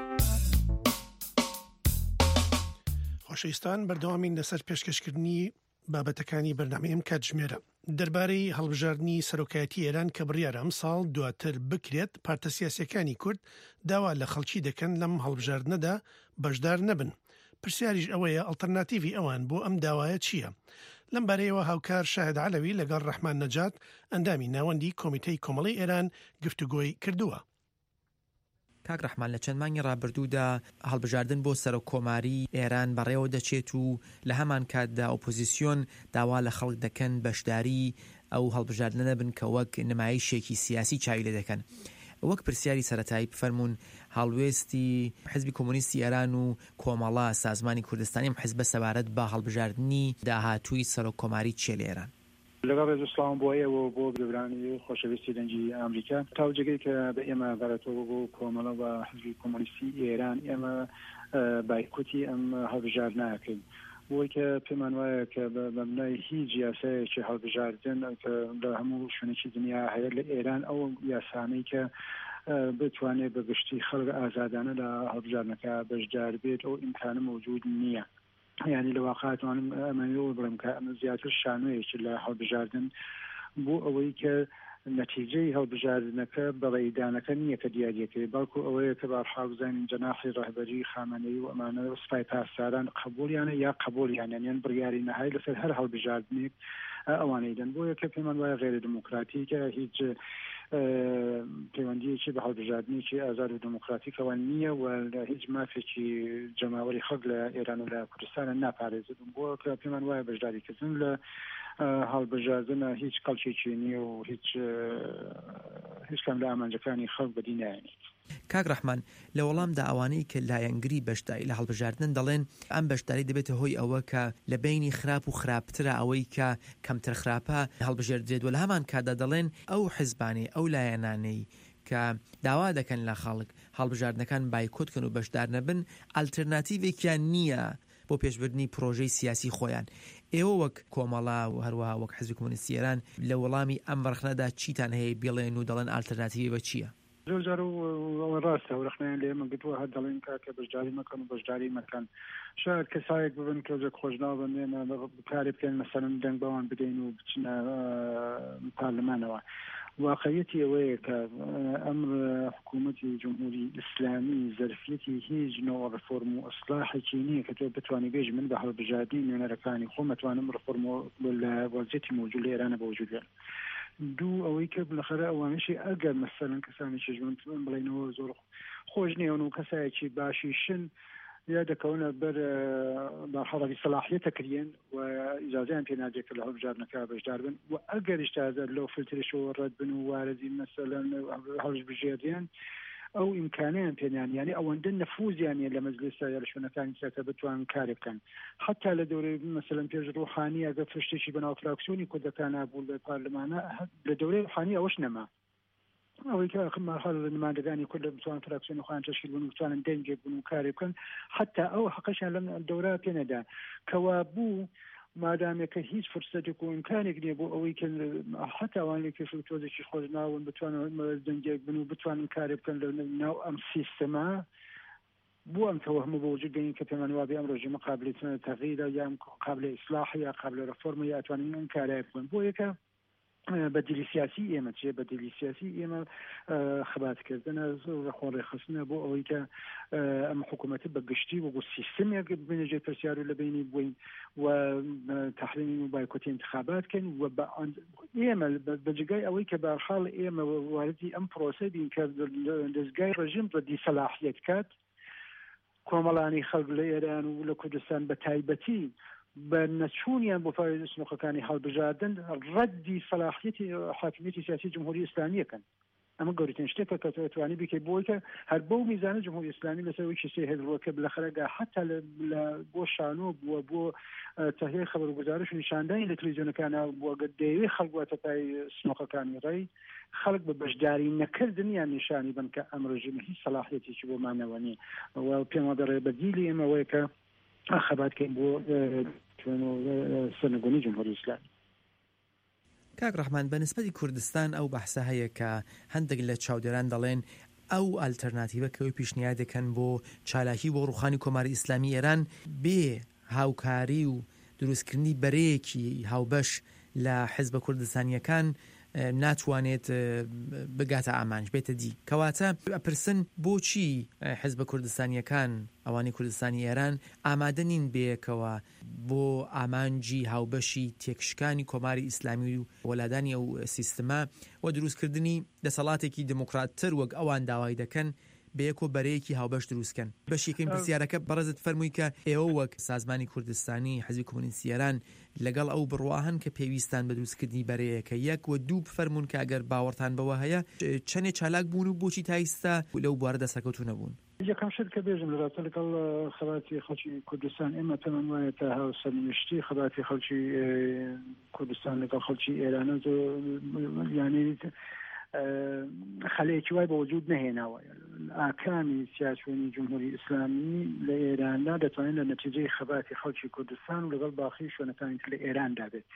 خۆشەویستان بەردەوامین لەسەر پێشکەشکردنی بابەتەکانی بەرنامەیەم کاتژمێرە دەربارەی هەڵبژاردننی سەرۆکایەتی ئێران کە بڕیارە ئەم ساڵ دواتر بکرێت پارتە سیاسیەکانی کورد داوا لە خەڵکی دەکەن لەم هەڵبژاردنەدا بەشدار نەبن. پرسیاریش ئەوەیە ئەڵتەرناتیڤی ئەوان بۆ ئەم داوایە چییە؟ لەم بارەیەوە هاوکار شاهد عەلەوی لەگەڵ ڕەحمان نەجات ئەندامی ناوەندی کۆمیتەی کۆمەڵەی ئێران گفتوگۆی کردووە. کاک ڕەحمان لە چەند مانگی ڕابردوودا هەڵبژاردن بۆ سەرۆک کۆماری ئێران بەڕێوە دەچێت و لە هەمان کاتدا ئۆپۆزیسیۆن داوا لە خەڵک دەکەن بەشداری ئەو هەڵبژاردنە نەبن کە وەک نمایشێکی سیاسی چاوی لێ دەکەن. وەک پرسیاری سەرەتایی بفەرمونون هەڵوێستی حزبی کۆمۆنیستی ئێران و کۆمەڵا سازمانی کوردستانی ئەم حزبە سەبارەت بە هەڵبژاردننی داهاتووی سەرۆک کۆماری چێ لە ئێران؟ لەگەڵ ڕێزوسڵام بۆ ئێوە بۆ گەورانی خۆشەویستی دەنگی ئەمریکا تا جێگەی کە بە ئێمە بەرەتەوە بۆ کۆمەڵە و حزبی کۆمۆنیستی ئێران ئێمە بایکوتی ئەم هەڵبژار ناکەین بۆی کە پێمان وایە کە بەمنای هیچ یاسایەکی هەڵبژاردن کە لە هەموو شوێنێکی دنیا هەیە لە ئێران ئەو یاسانەی کە بتوانێت بە گشتی خەڵک ئازادانە لە هەڵبژاردنەکە بەشدار بێت ئەو ئیمکانە موجود نییە. یعنی لە واقعاتوانم ئەمەوە بڵم کە ئەمە زیاتر شانۆیەکی لە هەڵبژاردن بۆ ئەوەی کە نەتیجەی هەڵبژاردنەکە بەڕێدانەکە نییە کە دیاریەکەی بەڵکو ئەوەیە کە بەرحاڵ بزانین جەناحی ڕەهبەری خامنەیی و ئەمانە سوپای پاسداران قبولیانە یا قبولیانە یان بڕیاری نەهایی لەسەر هەر هەڵبژاردنێک ئەوانەی دەن بۆیە کە پێمان وایە غێر دموکراتیکە هیچ پەیوەندیەکی بە هەڵبژاردنێکی ئازاد و دموکراتیکەوە نییە و هیچ مافێکی جەماوەری خەڵک لە ئێران و لە کوردستانە ناپارێزن بۆ کە پێمان وایە بەشداریکردن لە هەڵبژاردنە هیچ قەڵکێکی نییە و هیچ هیچ کەم لە ئامانجەکانی خەڵک بەدی نایێنێت. کاک ڕەحمان لە وەڵامدا ئەوانەی کە لایەنگری بەشداری لە هەڵبژاردن دەڵێن ئەم بەشداری دەبێتە هۆی ئەوە کە لە بینی خراپ و خراپترە ئەوەی کە کەمتر خراپە هەڵبژێردرێت و لە هەمان کادا دەڵێن ئەو حیزبانی ئەو لایەنانەی کە داوا دەکەن لە خەڵک هەڵبژاردنەکان بایکۆتکەن و بەشدار نەبن ئالتەرناتیڤێکیان نییە بۆ پێشبردننی پرۆژەی سیاسی خۆیان. ئێوە وەک کۆمەڵا و هەروەها وەک حیزبی کۆمۆنیستی ئێران لە وەڵامی ئەم ڕخنەدا چیتان هەیە بڵێن و دەڵێن ئالتەرناتیڤ بە چییە؟ زۆر جار و ڕاستە و رەخنیان لێ من گوتووە هەر دەڵێن کاکە بەشداری مەکەن و بەشداری مەکەن شاید کەسایەک ببن کەوجێک خۆشناو بنێنە کاری بکەن مەسەرن دەنگ بەوان بدەین و بچنە پارلەمانەوە. واقعیەتی ئەوەیە کە ئەم حکوومەتی جمهوری ئیسلامی زەرفیەتی هیچ نەوە ڕفۆرم و ئیسلاحێکی نییە کە تۆ بتوانی بێژ من بە هەڵبژاردنی نوێنەرەکانی خۆم ئەتوانم ڕفۆرم لە وەزیەتی موجود لە ئێرانە بەوجود بێن. دوو ئەوەی کە بالاخره ئەوانشی ئەگەر مەسەلەن کەسانی چژمن بڵێنەوە زۆر خۆش نیەون و کەسایەکی باشیشن یا دەکەونە بەر بەحاڵی سەلاحیەتە کردێن و ئیجازەیان پێ نادرێت کە لە هەڵبژاردنەکە بەشدار بن و ئەگەریش تازە لەو فلترشەوە ڕەت بن و وارەزی مەسەلەن هەڵبژێردیان ئەو ئیمکانیان پێیان یعنی ئەوەندە نەفوزیانە لە مەجلیسە یا لە شوێنەکانی سیاسە بتوان کارێک بکەن. حتا لە دەورەی مەسەلەن پێش ڕوحانی ئەگەر فرشتێکی بەناو فراکسیۆنی کوردەکانە بوو لە پارلەمانە لە دەورەی ڕوحانی ئەوەش نەما ئەوەی کە مەرحەڵە لە نمایندەگانی کورد لە بتوان فراکسیۆنی خۆیان تەشکیل بن و بتوانن دەنگێک بن و کارێک بکەن حتا ئەو حەقەشیان لەم دەورە پێ نەدا کەوا بوو مادامێکە هیچ فرسەتێک و ئیمکانێک نییە بۆ ئەوەی کە حتا ئەوانەی کەش و تۆزێکی خۆش ناون بتوانن دەنگێک بن و بتوانن کارێک بکەن لە ناو ئەم سیستەما بۆ ئەم تەوەهم بۆ وجود بێنین کە پێمان وابێ ئەم ڕۆژێمە قابل تەغییرە یا قابل ئیسلاح یا قابل ڕفۆرمە یا ئەتوانین ئەم کارێک بکەن بۆ یەکە بەدیلی سیاسی ئێمە چێ بەدیلی سیاسی ئێمە خەباتکردنە زۆر خۆڕێخستنە بۆ ئەوەی کە ئەم حکوومەت بە گشتی و بۆ سیستمێک بنێژێ پرسیار و لە بینی بووین و تحریم و بایکۆتی انتخاباتکەن و ئێمە بەجگای ئەوەی کە بەرحاڵ ئێمە واردی ئەم پرۆسە بین کە دەستگای ڕژیم ڕەدی سەلاحیەت کات کۆمەڵانی خەڵک لە ئێران و لە کوردستان بە تایبەتی بە نەچوونیان بۆ فایدە سنووقەکانی هەڵبژاردن ڕەدی سەلاحیەتی حاکمیەتی سیاسی جمهوری ئیسلامیەکەن. ئەمە گەورەترین شتێکە کە توانی بیکەی بۆی کە هەر بەو میزانە جمهوری ئیسلامی لەسەر کیسەی هێزڕۆکە بالاخرەگا حتا لە بۆ شانۆ بووە بۆ تەهیە خەبەر و گزارش و نیشاندانی لە تەلەڤیزیۆنەکانە بووە گە دەیەوێت خەڵک واتە پای سنووقەکانی ڕێی خەڵک بە بەشداری نەکردنیان نیشانی بن کە ئەم ڕژیمە هیچ سەلاحیەتێکی بۆ مانەوە نیە و پێم وایە دەڕێ بەدیلی ئێمەوەیە کە خەباتکەین بۆ سەرنگونی جمهوری ئیسلامی. کاک ڕەحمان بەنسبەتی کوردستان ئەو بەحسە هەیە کە هەندێک لە چاودێران دەڵێن ئەو ئالتەرناتیڤە کەوی پیشنیار دەکەن بۆ چالاکی بۆ ڕوخانی کۆماری ئیسلامی ئێران بێ هاوکاری و دروستکردنی بەرەیەکی هاوبەش لە حیزبە کوردستانیەکان ناتوانێت بگاتە ئامانج بێتە دی کەواتە ئەپرسن بۆچی حیزبە کوردستانیەکان ئەوانی کوردستانی ئێران ئامادە نین بەیەکەوە بۆ ئامانجی هاوبەشی تێکشکانی کۆماری ئیسلامی و وەلادانی ئەو سیستەمە و دروستکردنی دەسەڵاتێکی دموکراتتر وەک ئەوان داوای دەکەن بەیەکۆ بەرەیەکی هاوبەش دروستکەن. بەشێکەکەی پرسیارەکە بەڕێزت فەرمووی کە ئێوە وەک سازمانی کوردستانی حیزبی کۆمۆنیستی ئێران لەگەڵ ئەو بڕواهن کە پێویستان بە دروستکردنی بەرەیەکە یەک و دوو بفەرمونون کە ئەگەر باوەڕتان بەوە هەیە چەندێک چالاک بوون و بۆچی تایستا لەو بوارە دەسەکەوتو نەبوون. یەکەم شت کە بێژم لەڕاتە لەگەڵ خەباتی خەڵکی کوردستان ئێمە پێمان وایە تا هاوسەرنوشتی خەباتی خەڵکی کوردستان لەگەڵ خەڵکی ئێرانە یانی خەلەیەکی وای بە وجود نەهێناوە. ئاکامی سیاسوونی جمهوری ئیسلامی لە ئێراندا دەتوانێت لە نەتیجەی خەباتی خەڵکی کوردستان و لەگەڵ باقی شوێنەکانی لە ئێراندا بێت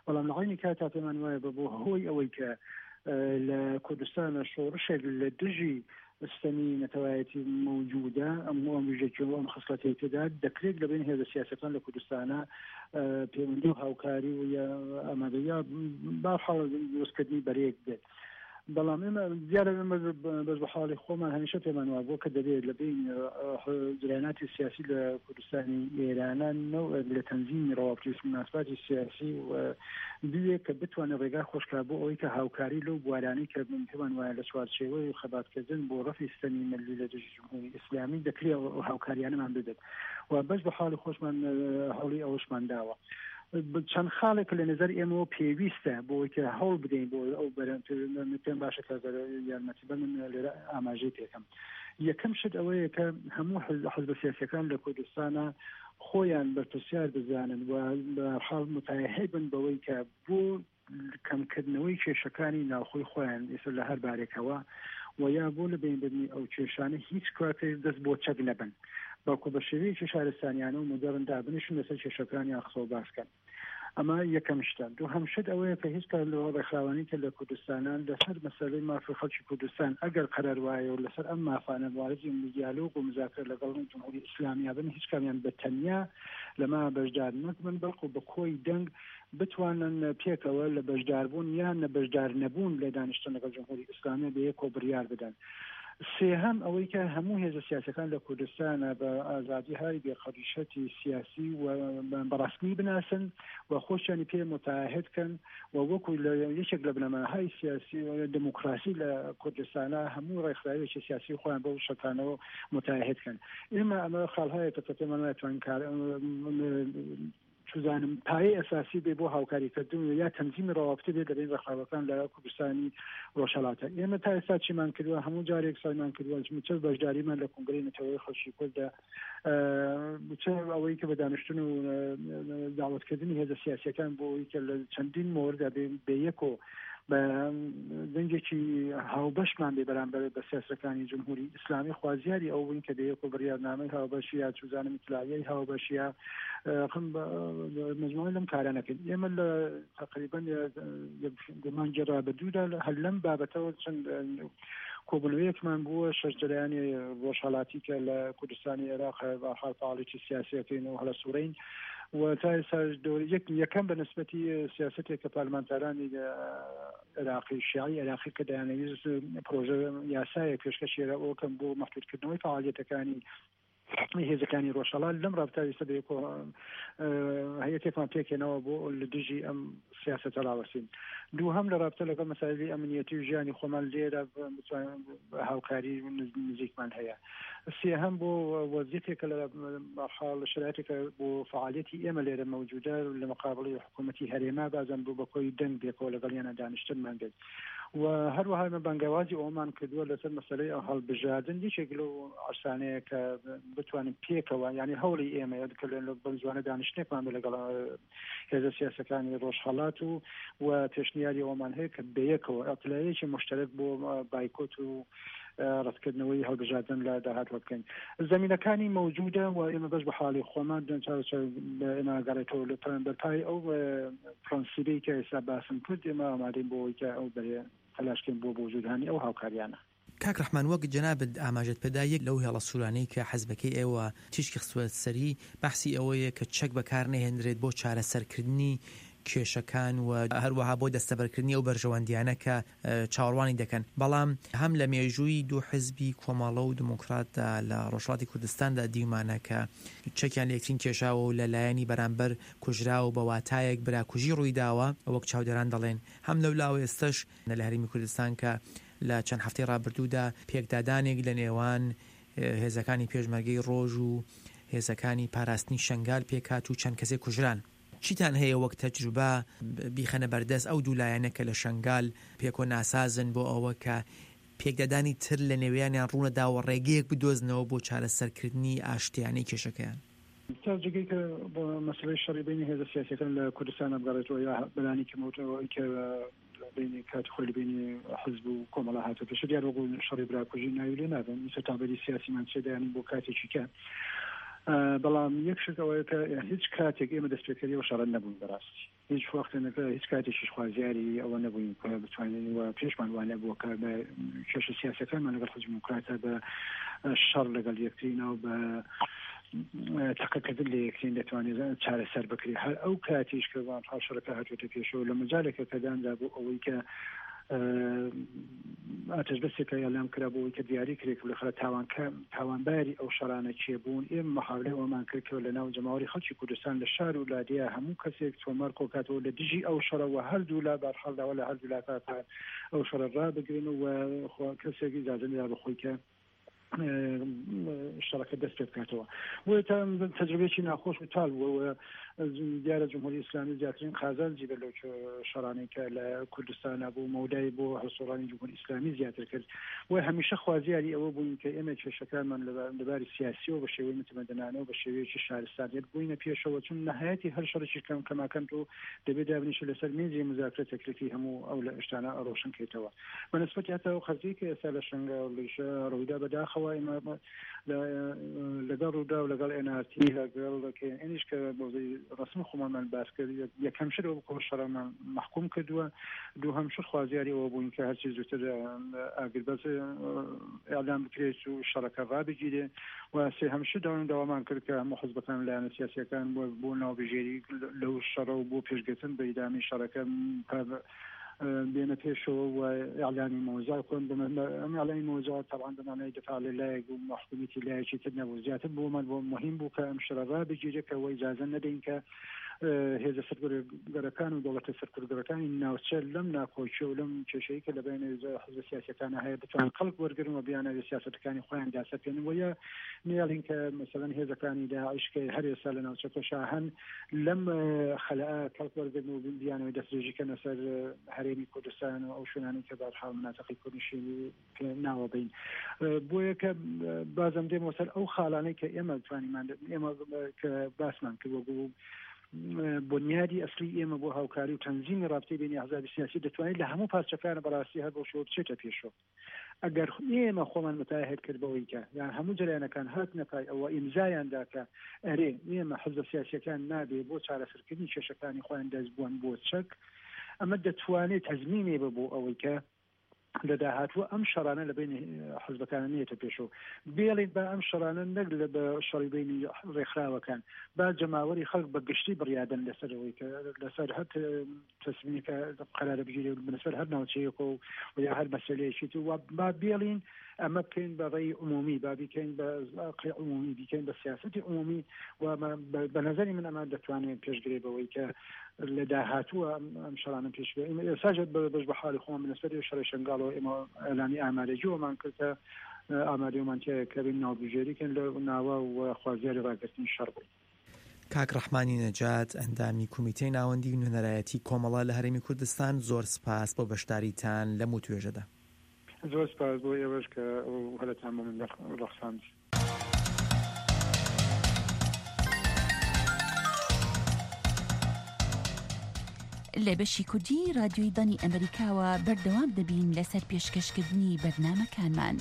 بەڵام لە عینی کاتا پێمان وایە بە بۆ هۆی ئەوەی کە لە کوردستانە شۆڕشێک لە دژی سەمی نەتەوایەتی موجودە ئەم ئەم ویژەکی و ئەم خصلەتی تێدا دەکرێت لەبین هێزە سیاسەتان لە کوردستانە پەیوەندی و هاوکاری و یا ئامادەیە باحاڵ دروستکردنی بەرەیەک بێت. بەڵام ئێمە دیارە ئێمە بەش بە حاڵی خۆمان هەمیشە پێمان وابوو کە دەبێت لەبین جریاناتی سیاسی لە کوردستانی ئێرانە لە تەنظیمی ڕەوابط مناسباتی سیاسی و بوێت کە بتوانێت ڕێگا خۆشکا بۆ ئەوەی کە هاوکاری لەو بوارانەی کە پێمان وایە لە چوارچێوەی خەباتکردن بۆ ڕەفی سەمی مەلی لە دژی جمهوری ئیسلامی دەکرێت هاوکاریانەمان بدەێت و بەش بە حاڵی خۆشمان هەوڵی ئەوەشمان داوە. چەند خاڵێک لە نظر ئێمەوە پێویستە بۆی کە هەوڵ بدەین بۆ ئەو بەرەن پێم باشە کە یارمەتی بە من لێرە ئاماژەی پێکەم. یەکەم شت ئەوەیە کە هەموو حزب سیاسیەکان لە کوردستانە خۆیان بەرپرسیار بزانن و بە حاڵ متعهد بن بەوەی کە بۆ کەمکردنەوەی کێشەکانی ناوخۆی خۆیان ئێستا لە هەر بارێکەوە و یا بۆ لە بینبرنی ئەو کێشانە هیچ کاتێک دەست بۆ چەک نەبن باوکو بە شێوەیەکی شارستانیانە و مدەڕن دابنیشن لەسەر کێشەکانی قسە و باسکەن. ئەمە یەکەم شتە. دووهەم شت ئەوەیە کە هیچ کار لەوە ڕێکخراوانی کە لە کوردستانان لەسەر مەسەلەی مافی خەڵکی کوردستان ئەگەر قەرار وایە و لەسەر ئەم مافانە وارزی دیالۆگ و مزاکرە لەگەڵ جمهوری ئیسلامی بن هیچ کامیان بە تەنیا لەما بەشدار نەکبن بەڵکو بە کۆی دەنگ بتوانن پێکەوە لە بەشداربوون یان لە بەشدار نەبوون لە دانیشتن لەگەڵ جمهوری ئیسلامی بە یەکۆ بڕیار بدەن. سێهەم ئەوەی کە هەموو هێزە سیاسەکان لە کوردستانە بە ئازادی های بێقەڕیشەتی سیاسی و بەڕاستنی بناسن و خۆشیانی پێ متعهدکەن و وەکو لە یەکێک لە بنەماهای سیاسی و دموکراسی لە کوردستانە هەموو ڕێکخراوێکی سیاسی خۆیان بەو شەتانەوە متعهدکەن. ئێمە ئەمە خاڵهەیە کە پێمان وایە توانین کار چوزانم پایە ئەساسی بێ بۆ هاوکاریکردن و یا تەنظیمی ڕەوابط بێت لەبین ڕێکخراوەکان لە کوردستانی ڕۆژهەڵاتە. ئێمە تا ئێستا چیمان کردووە هەموو جارێک سایمان کردووە چ بەشداریمان لە کۆنگرەی نەتەوەی خەڵکی کوردە چ ئەوەی کە بە دانیشتن و داوەتکردنی هێزە سیاسیەکان بۆ ئەوەی کە لە چەندین مۆردە بێ یەکۆ بە دەنگێکی هاوبەشمان بێ بەرامبەر بە سیاسەکانی جمهوری ئیسلامی خوازیاری ئەو بووین کە دەیەک و بڕیارنامەی هاوبەشی یا چوزانم ئیتلاعیەی هاوبەشی یا مجموعی لەم کارانەکرد. ئێمە لە تقریبا گومانگی ڕابردوودا هەر لەم بابەتەوە چەند کۆبوونەوەیەکمان بووە شەش جەرایانی ڕۆژهەڵاتی کە لە کوردستانی عێراق بەحاڵ فعاڵێکی سیاسیەکەین و هەڵە سوورەین و تا ئێستا یەکەم بە نسبەتی سیاسەتێک کە پارلمانتارانی عێراقی شیعی عێراقی کە دەیانەویست پرۆژە یاسایە پێشکەشی ئەوکەم بۆ مەحدودکردنەوەی فعالیتەکانی هێزەکانی ڕۆژهەڵات لەم ڕابطەی سەد هەیەتێکمان پێکێنەوە بۆ لە دژی ئەم سیاسەتە ڕاوەسین. دووهەم لە ڕابطە لەگەڵ مەسایلی ئەمنیەتی و ژیانی خۆمان لێرە هاوکاری نزیکمان هەیە. سێهەم بۆ وەزیفێکە لە حاڵ شرایطێکە بۆ فعالیەتی ئێمە لێرە مەوجودە لە مقابڵی حکوومەتی هەرێما بازم بوو بە کۆی دەنگ بێکەوە لەگەڵیانە دانیشتنمان بێت و هەروەها ئێمە بەنگەوازی ئەومان کردووە لەسەر مەسەلەی هەڵبژاردن یەکێک لەو عەرسانەیە کە بتوانین پێکەوە یعنی هەوڵی ئێمە کە بە زوانە دانیشتێکمان بێ لەگەڵ هێزە سیاسەکانی ڕۆژهەڵات و و تێشنیاری ئەومان هەیە کە بەیەکەوە ئەپلایەکی مشترک بۆ بایکۆت و ڕستکردنەوەی هەڵبژاردن لە داهاتوە بکەین. زمینەکانی موجودە و ئێمە بەش بە حاڵی خۆمان ئێمەگەڕێتەوە لە بەرپای ئەو پرۆنسیبەی کە ئێستا باسم کرد ئێمە ئامادەین بۆ ئەوەی کە ئەو بەرێ تەلاشکەین بۆ بوجودهانی ئەو هاوکاریانە. کاک ڕەحمان وەک جەنابەت ئاماژەت پێدا یەک لەو هێڵە سوورانەی کە حەزبەکەی ئێوە تیشکی خستووە سەری بەحسی ئەوەیە کە چەک بەکار نەهێنرێت بۆ چارەسەرکردنی کێشەکان و هەروەها بۆ دەستەبەرکردنی ئەو بەرژەوەندیانە کە چاوەڕوانی دەکەن. بەڵام هەم لە مێژووی دوو حزبی کۆمەڵە و دموکراتدا لە ڕۆژهەڵاتی کوردستاندا دیمانە کە چەکیان لەکترین کێشاوە و لەلایەنی بەرامبەر کوژرا و بە واتایەک براکوژی ڕوویداوە وەک چاودێران دەڵێن. هەم لەولاوە ئێستش لە هەرێمی کوردستان کە لە چەند هەفتەی ڕابردوودا پێکدادانێک لە نێوان هێزەکانی پێشمەرگەی ڕۆژ و هێزەکانی پاراستنی شەنگال پێکات و چەند کەسێک کوژران. چیتان هەیە وەک تەجروبە بیخەنە بەردەست ئەو دوولایەنەکە لە شەنگال پێکۆ ناسازن بۆ ئەوە کە پێکدادانی تر لە نێویانیان ڕوونەدا و ڕێگەیەک بدۆزنەوە بۆ چارەسەرکردنی ئاشتیانەی کێشەکەیان؟ تاجگەی کە بۆ مەسەلەی شەڕی بینی هێزە سیاسیەکان لە کوردستان بگەڕێتەوە یا بەلانی کەمەوتەوە کە بینی کاتی خۆی بینی حزب و کۆمەڵە هاتە پێش دیار وەکو شەڕی براکوژی ناوی لێ نابن سەتابەری سیاسیمان چێدایانی بۆ کاتێکی کە بەڵام یەک شتەوەیە کە هیچ کاتێک ئێمە دەست پێکەریەوە شەڕەن نەبوون بەڕاستی هیچ وەختێک هیچ کاتێکیش خوازیاری ئەوە نەبووین کە بتوانین و پێشمان وانە بووە کە بە کێشە سیاسەکانمان لەگەڵ حزب دیموکراتە بە شەڕ لەگەڵ یەکترینەوە بە تەقەکردن لە یەکترین دەتوانێت چارەسەر بکرێ هەر ئەو کاتیش کە هاوشەڕەکە هاتوۆتە پێشەوە لە مجالێکە کە دانرا بۆ ئەوەی کە ئاتش بەسێکە یاڵام کرا بۆەوەی کە دیاری کرێک لەخرا تاوانکە تاوانباری ئەو شەڕانە چێبوون ئێمە محاولەی ئەومان کردکەوە لە ناو جەماوەری خەڵکی کوردستان لە شار و لادیا هەموو کەسێک تۆمار کۆکاتەوە لە دژی ئەو شەڕەوە هەردوو لا بارحەڵداوە لە هەردوو لا کات ئەو شەڕە ڕابگرن و کەسێکی ئیجازە ندا بخۆی کە شەڕەکە دەست پێ بکاتەوە بۆیە تا تەجربەیەکی ناخۆش و تاڵ بووە دیارە جمهوری ئیسلامی زیاترین خازان جیبە لەو شەڕانەی کە لە کوردستانە بوو مەودای بۆ هەڵسۆڕانی جمهوری ئیسلامی زیاتر کرد و هەمیشە خوازیاری ئەوە بووین کە ئێمە کێشەکانمان لەباری سیاسیەوە بە شێوەی متمەدنانەوە بە شێوەیەکی شارستانیت بووینە پێشەوە چون نەهایەتی هەر شەڕێکی کەم کەماکەم و دەبێت دابنیشە لەسەر مێزی مزاکرە تەکلیفی هەموو ئەو لە ئشتانە ئەڕۆشن کێتەوە بەنسبەتی هەتاو خەرجی کە ئێستا لە شەنگە لەیشە ڕوویدا بەداخەوە ئێمە لەگەڵ ڕوودا و لەگەڵ ئێن ئار تی لەگەڵ ئێنیش کە بۆزەی ڕسمی خۆمان باس کرد یەکەم شەر ئەوە بۆ شەڕەمان محکوم کردووە دووهەم شەر خوازیاری ئەوە بووین کە هەرچی زووتر ئاگربەز ئێعلام بکرێت و شەڕەکە ڕابگیرێ و سێ هەمشە داوام داوامان کرد کە هەموو حزبەکان لایەنە سیاسیەکان بۆ ناوبژێری لەو شەڕە و بۆ پێشگەتن بە ئیدامی شەڕەکە بێنە پێشەوە و ئیعلامی مۆزا کۆن ئەم ئیعلامی مۆزا تەبعاً بەمانای دەفاع لە لایەک و محکومیتی لایەکی تر نەبوو زیاتر بۆمان بۆ مهم بوو کە ئەم شەڕە ڕابگیرێت کە وە ئیجازە نەدەین کە هێزە سەرکردەکان و دەوڵەتە سەرکردەکانی ناوچە لەم ناکۆچە و لەم کێشەی کە لە بین حزب سیاسەکانە هەیە بتوان خەڵک وەرگرن و بیانە سیاسەتەکانی خۆیان داسەپێنن و یا نیاڵین کە مەسەڵەن هێزەکانی داعش کە هەر ئێستا لە ناوچەکەشا هەن لەم خەلەعە خەڵک وەرگرن و بیانەوەی دەستێژیکەنە سەر هەرێمی کوردستان و ئەو شوێنانی کە بەرحاڵ مناتەقی کوردنشی ناوە بین بۆیە کە بازم دێمەوە سەر ئەو خاڵانەی کە ئێمە توانیمان ئێمە کە باسمان کردوە بوو بنیادی ئەسلی ئێمە بۆ هاوکاری و تەنزیمی ڕابطەی بینی ئەحزابی سیاسی دەتوانێت لە هەموو پارچەکانە بەڕاستی هەر بۆ شەوە بچێتە پێشەوە ئەگەر ئێمە خۆمان متعاهد کرد بەوەی کە یان هەموو جەریانەکان هاتنە پای ئەوە ئیمزایاندا کە ئەرێ ئێمە حزب سیاسیەکان نابێ بۆ چارەسەرکردنی کێشەکانی خۆیان دەست بوون بۆ چەک ئەمە دەتوانێت تەزمینێ بە بۆ ئەوەی کە لە داهاتوە ئەم شەڕانە لە بین حزبەکانە نیەتە پێشەوە بێڵێت بە ئەم شەڕانە نەک لە بە شەڕی بینی ڕێکخراوەکان با جەماوەری خەڵک بە گشتی بڕیادەن لەسەرەوەی کە لەسەر هەر تەسمینی کە قەرارە بگیرێ بەسەر هەر ناوچەیەک و یا هەر مەسەلەیەکی و با بێڵین ئەمە بکەین بە ڕێی عمومی با بیکەین بە ئاقی عمومی بیکەین بە سیاسەتی عمومی و بە نەزەری من ئەمە دەتوانێت پێشگرێ بەوەی کە لە داهاتووە ئەم شەڕانە پێشبێ ئێستا بەش بە حاڵی خۆمان بنەسەری شەڕی شنگاڵەوە ئێمە ئەلانی ئامادەجیەوەمان کردە ئامادەوەمان تێ کە بین ناوبژێریکەن لە ناوە و خوازیاری ڕاگررتنی شەڕ بووین. کاک ڕەحمانی نەجات ئەندامی کومیتەی ناوەندی و نوێنەرایەتی کۆمەڵە لە هەرێمی کوردستان زۆر سپاس بۆ بەشداریتان لەم و توێژەدا. زۆر سپاس بۆ ئێوەش کە هەلەتان بۆ من ڕەخساند. لە بەشی کوردی رادیۆی دانی ئەمریکاوە بەردەوام دەبین لەسەر پێشکەشکردنی بەرنامەکانمان.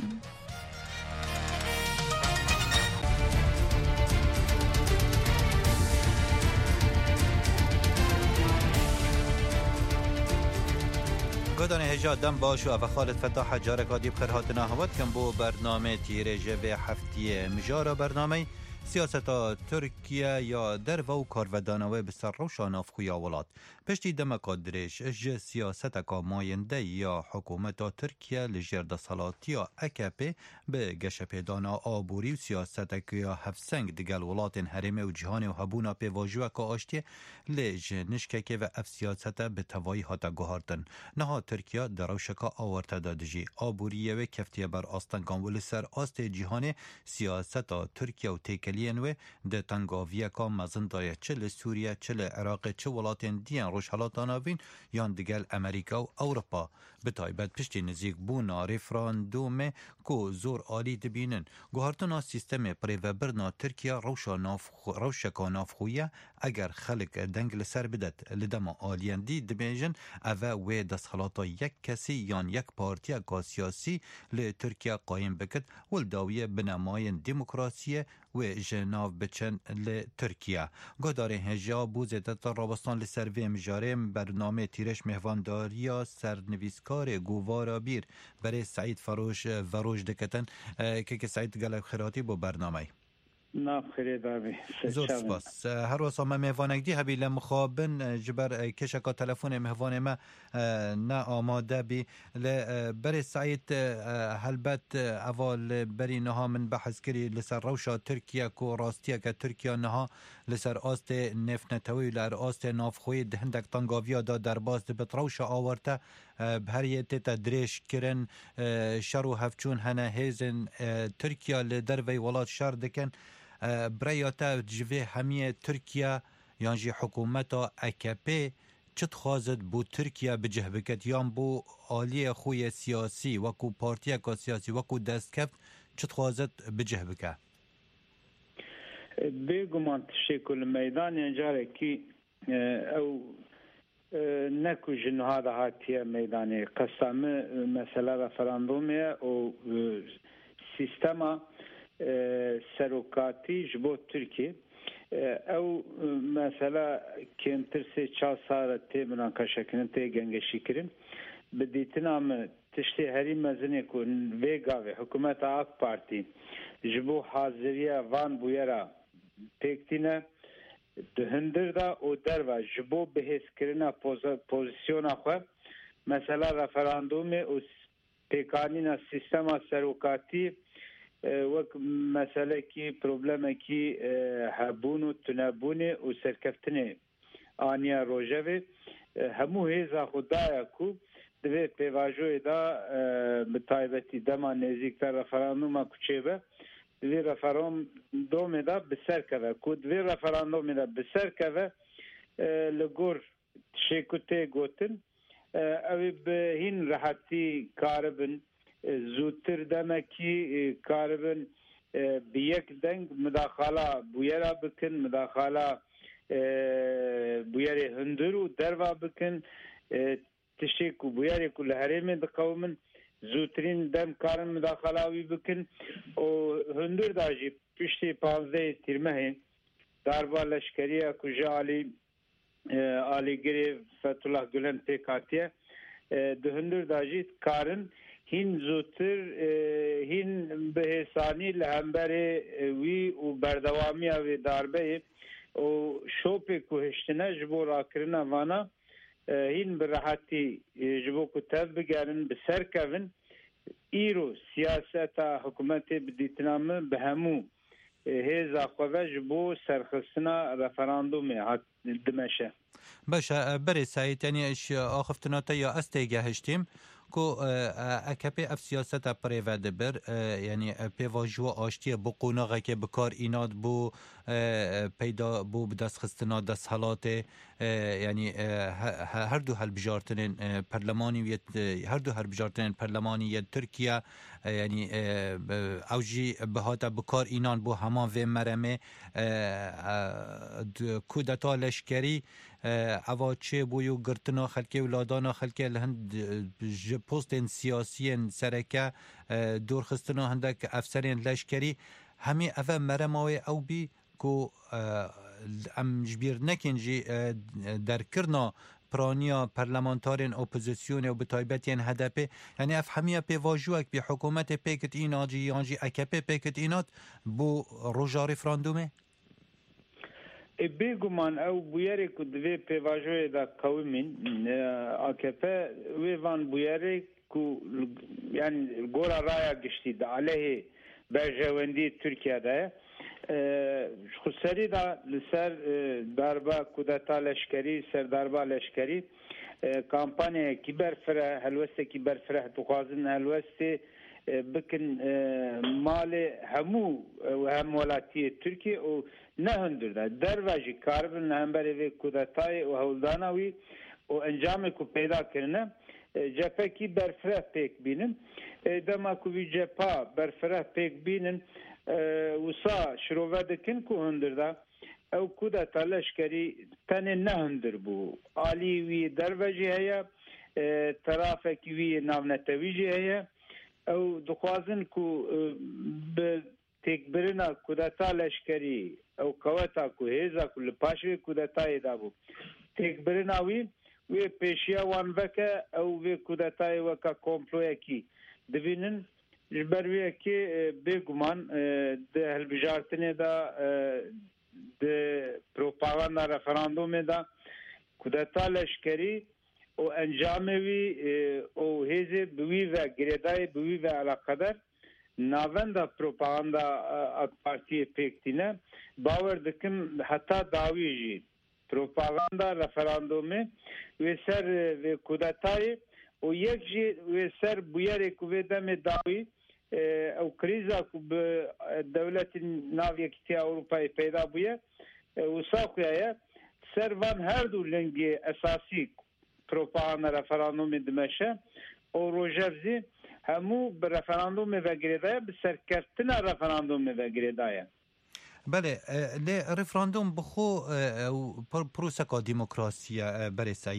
گۆدانی هێژا دەم باش و ئەڤە خالت فەتاح جارێکا دیب خەر هاتنە هەوت کەم بۆ بەرنامێ تیرێژە بێ هەفتیە مژارە بەرنامەی سیاستا ترکیە یا دەرڤە و کارڤەدانەوەی بەسەر ڕەوشە ناوخۆیە وڵات پشتی دەمەکا درێژ ji سیاسەتەکا مایەندە یا حکوومەتا ترکیە li ژێر دەسەڵاتیە ئێ کێ پێ bi geşepêdana abûrî û siyasetekiya hevseng digel welatên herêmê û cîhanê û hebûna pêvajiyeka aştiyê lê ji nişkekê ve ev siyasete bi tevayî hate guhartin. Niha Tirkiya di rewşeka awarte de dijî abûriyê wê keftiye ber astenkan û li ser astê cîhanê siyaseta Tirkiye û têkeliyên wê di tengaviyeka mezin daye çi li Sûriye çi li Iraqê çi welatên diyan rojhelata navîn yan digel Amerîka û Ewropa bi taybet piştî nizîk bûna referandûmê ku zor alî dibînin. Guhartina sîstemê pirêvebirna Tirkiye rewşa rewşeka navxweyiye اگر خلق دنگ لسر بدت لدما آلیندی دبیجن اوه و دستخلاتا یک کسی یان یک پارتی کا سیاسی ل ترکیه قایم بکد ولداویه بنماین دموکراسی و جناف بچن ل ترکیه گدار هجا بوزت رابستان لسر و مجاره برنامه تیرش مهوانداریا سرنویسکار گووارا بیر برای سعید فروش وروش دکتن که که سعید گلب خیراتی با برنامه ناف خیلی داوی زور سپاس هر واسه ما مهوانک دی هبی لمخابن جبر کشکا تلفون مهوان ما نا آماده بی بری سعید هلبت اول بری نها من بحث کری لسر روشا ترکیه کو راستیه که ترکیه نها لسر آست نفنتوی لر آست نافخوی دهندک تنگاویا دا در باز دبت روشا آورته بهریت تدریش کرن شرو هفچون هنه هیزن ترکیه لدروی ولاد شر دکن برایاتا جوه همیه ترکیه یانجی حکومتا اکپی چت خوازد بو ترکیه بجه بکت یان بو آلی خوی سیاسی وکو پارتی که سیاسی وکو دست کفت چت خوازد بجه بکه بگمان تشکل میدان انجاره که او نکو جنها ده هاتیه میدانی قسمه مثلا رفراندومیه و سیستما سروکاتی جبو ترکیه او مثلا کنتر سه چه سال تی مناقشه کنن تی گنگشی کرن بدیتنام تشتی هری مزنی کن ویگاوی حکومت آک پارتی جبو حاضریه وان بویرا پیکتینه دهندر دا او در و جبو بحث کرنا پوزیسیون خواه مثلا رفراندوم او پیکانینا سیستما سروکاتی وک مسئله کی پروبلم کی هبون و تنبون و سرکفتن آنیا روژوی همو هیزا خدایا کو دوی پیواجوی دا بطایبتی دما نزیکتر رفراندوم کچه به دوی رفراندوم دا بسر که کو دوی رفراندوم دا بسر که لگور شیکوته گوتن اوی به هین راحتی کاربن زودتر دمکی کاربن بیک دنگ مداخله بویرا بکن مداخله بویری هندرو دروا بکن تشیکو بویری کل هرمی دقومن زودترین دم کارن مداخله وی بکن و هندر داجی پشتی پانزده تیرمه دربا لشکریه کجا آلی آلی گری فتح گلن پیکاتیه ده هندر داجی کارن هین زودتر هین بهسانی لهمبر وی و بردوامی و داربه و شوپی کوهشتنه جبو راکرنا وانا هین براحتی جبو کتاب بگرن بسر کون ایرو سیاست حکومت بدیتنامه به همو هیزا خواه جبو سرخصنا رفراندوم دمشه باشه بری سعید یعنی اش آخفتناتا یا استیگه هشتیم کو اکپی اف سیاست پریوه دبر یعنی پیواجو آشتی بو قوناغه که بکار ایناد بو پیدا بو بدست خستنا دست حالات یعنی هر دو هل بجارتنین پرلمانی هر دو هل بجارتنین پرلمانی ترکیه یعنی اوجی بهاتا بکار اینان بو همان و مرمه کودتا لشکری اواچه بویو گرتنا خلکی ولادانا خلکی لهند پوستین سیاسیین سرکه دورخستنا هندک افسرین لشکری همی اوه مرماوی او بی کو ام جبیر نکنجی در کرنا پرانیا پرلمانتارین اپوزیسیون و بتایبتین هدپه یعنی اف همیا پی واجوک بی حکومت پیکت ایناجی یانجی اکپه پیکت اینات بو روژا ریفراندومه؟ بگمان او بویری که دوی پیواجوی دا قومین آکپه وی وان بویری که یعنی گورا رایا گشتی دا علیه برجواندی ترکیه ده خسری دا لسر دربا کودتا لشکری سر دربا لشکری کامپانیا کی برفره هلوسته کی برفره تقاضن هلوسته بکن مال همو و هم ولاتی ترکیه و نه هندر ده در واجی کاربن نهمبر وی کودتای و هولداناوی و انجام کو پیدا کرنه جپه کی برفره پیک بینن دما کو وی جپا برفره پیک بینن وسا شروع دکن کو هندر ده او کودتا لشکری تنه نهندر بو آلی وی دروجی هیا طرافکی وی ناونتویجی هیا او دخوازن کو به تکبرنا کودتا لشکری او قوتا کو هیزا کو لپاشوی کودتا ایدابو تکبرنا وی وی پیشیا وان وکا او وی کودتا وکا کمپلویا کی دبینن جبروی کی بگمان ده هلبجارتنه دا ده پروپاگاندا رفراندوم دا کودتا لشکری او انجاموی او هیزه بوی و گریدای بوی و علاقدر ناوندا پروپاگاندا اک پارتی پکتینه باور دکم حتی داویجی پروپاگاندا رفراندومه و سر و کودتای او یک جی و سر بویره کویدم داوی او کریزا کو به دولت ناو یکتی اروپای پیدا بویه و ساقیه سر وان هر دو لنگی اساسی پروپاگاندا رفراندوم دمشه او روجرزی همو به رفراندوم وگریدایه به سرکرتنا رفراندوم وگریدایه بله لی رفراندوم بخو پروسکا دیموکراسیه بری سعید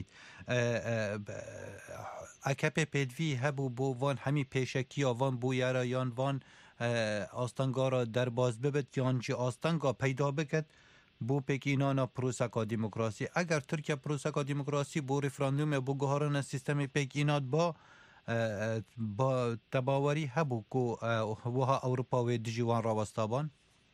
اکپ پیدوی هبو بو وان همی پیشکی وان بو یارا یان وان آستانگا را در باز ببت یان جی آستانگا پیدا بکد بو پکینانا پروسکا دیموکراسی اگر ترکیه پروسکا دیموکراسی بو رفراندوم بو گهاران سیستم پکینات با با تباوری هبو کو وها اروپا و دجوان راوستابان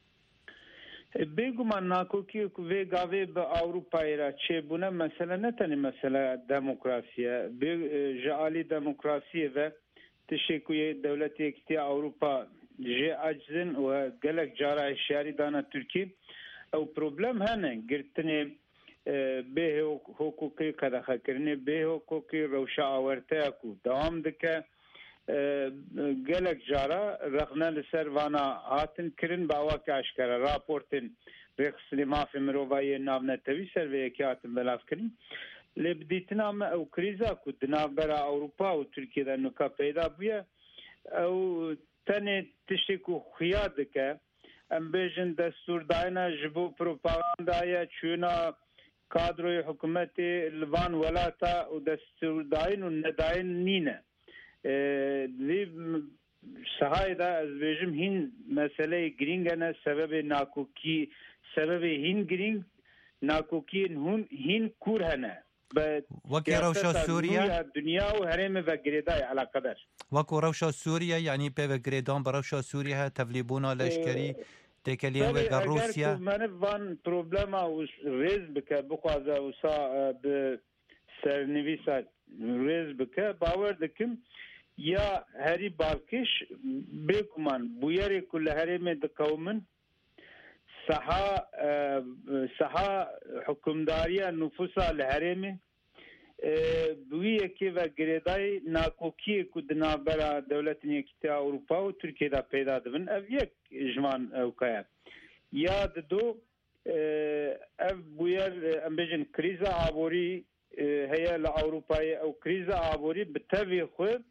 بگو من ناکوکی که وی گاوی به اروپایی را چه بونه مثلا نتنی مثلا دموکراسیه جعالی دموکراسیه و تشکوی دولتی اکتی اروپا جه عجزن و گلک جارای شهری دانا ترکی او پروبلم هنه گرتنی به حقوقی قدخه کرنی به حقوقی روشا آورته اکو دوام دکه گلک جارا رخنه لسر وانا هاتن کرن باوا که اشکره راپورتن رخصلی مافی مروبایی ناونتوی سر و یکی هاتن بلاف کرن لبدیتنا ما او کریزا که دناف برا اوروپا و ترکیه در نکا پیدا بویا او تنه تشتیکو خیاد که ام بیجن دستور داینا جبو پروپاگاندایا چونا کادروی حکومتی لبان ولاتا و دستور داین و نداین نینه دی سهای دا از بیجم هین مسئله گرینگنه سبب ناکوکی سبب هین گرینگ ناکوکی هین کور هنه وکی روشا سوریا دنیا و هرم و گریدای علاقه در وکی روشا سوریا یعنی پی و گریدان بروشا سوریا تفلیبونا لشکری تکلیم و روسیا اگر من وان پروبلم ریز بکه بخوازه و سا به سرنویسا ریز بکه باور دکم یا هری بالکش بگمان بویاری کل هرم دکومن سها سها حکمداری نفوسا لهرم بویه که و گریدای ناکوکی که دنابرا دولت نیکتی اروپا و ترکیه دا پیدا دبن او یک جمان اوکایا یاد دو او بویر ام بیجن کریزا آبوری هیا لأوروپای او کریزا آبوری بتوی خود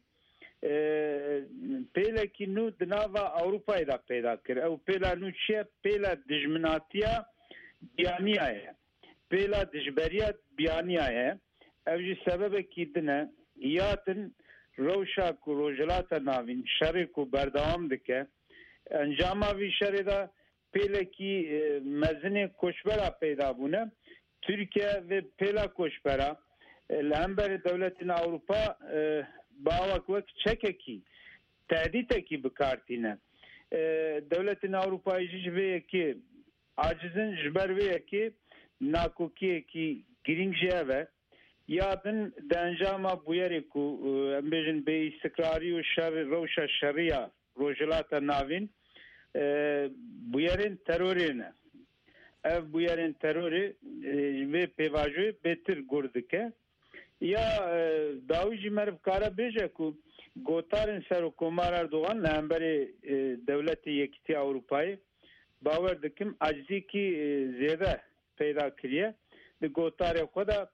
پیلا کی نو دناوا اروپای دا پیدا کر او پیلا نو چه پیلا دجمناتیا بیانیه پیلا دجبریا بیانیه او جی سبب کی دنه یاتن روشا کو روجلاتا ناوین شر کو بردوام دکه انجاما وی شر دا پیلا کی مزن کوشبرا پیدا بونه ترکیه و پیلا کوشبرا لهمبر دولتنا اروپا باوک وک چککی تهدیدکی بکارتینه دولتنا اروپایی جوه کی عاجزن جبر وی کی ناکوکی کی گرینگ جاوه یادن دنجاما بویری کو امبیجن به استقراری و شر روشا شریا روجلاتا ناوین بویرین ترورینه ev buyarın terörü ve pevajoy betir gurdike ya davuji merv kara beje ku gotarın ser Komar Erdoğan lemberi devleti yekti Avrupa'yı baver dikim aczi ki ziyade peyda kiriye de gotarı xoda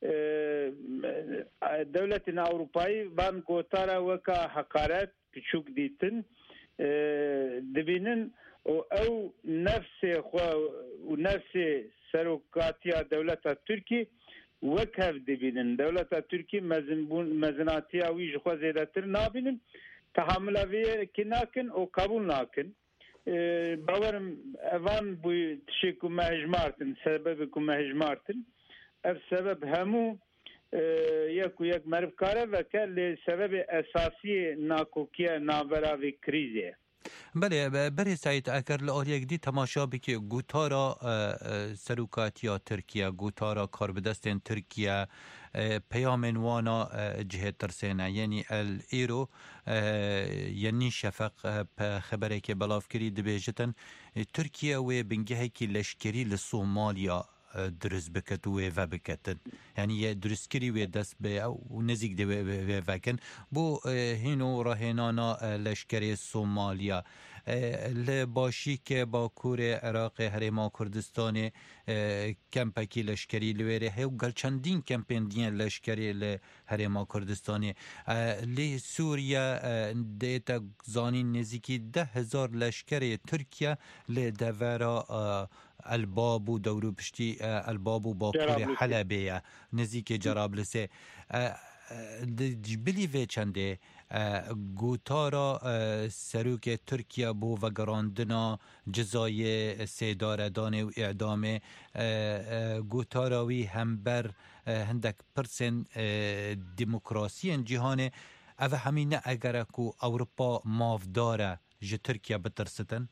devletin Avrupa'yı van gotara vaka hakaret küçük ditin dibinin او نفس خو و نفس سروکاتیا دولت ترکی وکف دبینن دولت ترکی مزنبون مزناتی اوی خو زیادتر نابینن تحمل اوی کی ناکن او قبول ناکن باورم اوان بو تشکو مهجمارتن سبب کو مهجمارتن اف سبب همو یک یک مرف کاره و که سبب اساسی ناکوکیه ناوراوی کریزه. بله بری سعید اگر لآریک دی تماشا بکی گوتارا سروکاتیا ترکیه گوتارا کاربدستن ترکیه پیامن وانا جهت ترسینه یعنی الایرو یعنی شفق خبره که بلاف کری دبیجتن ترکیه و بنگهی که لشکری لصومالیا درست بکت و و بکتن یعنی درست کری و دست به و نزیک دی و وکن بو هینو راهنانا لشکری سومالیا لباشی که با کور عراق هرما کردستان کمپکی لشکری لویره هیو گل چندین کمپین دیان لشکری لهرما کردستانی لی سوریا دیتا زانین نزیکی ده هزار لشکری ترکیه لدورا البابو دورو پشتی البابو باکور حلبیه نزدیک جرابلسه بلی و چنده گوتارا سروک ترکیه بو و گراندنا جزای سیداردان و اعدام گوتاراوی همبر هندک پرسن دموکراسی جهان او همینه اگر کو اروپا مافداره جه ترکیه بترستن؟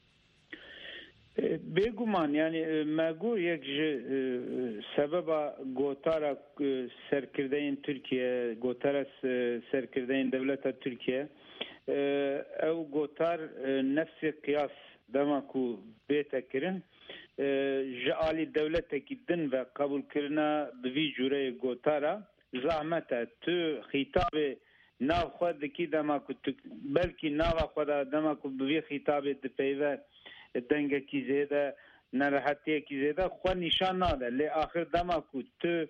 بگومان یعنی مگو یک سبب گوتارا سرکردین ترکیه گوتارا سرکردین دولت ترکیه او گوتار نفس قیاس دماکو بیت کرن جعالی دولت کی دن و قبول کرنا بوی جوره گوتارا زحمت تو خطاب ناو خود کی دماکو بلکی ناو خود دماکو بوی خطاب دپیوه دنگه کی زیده نراحتی کی زیده خو نشان ناده لی آخر دما کو تو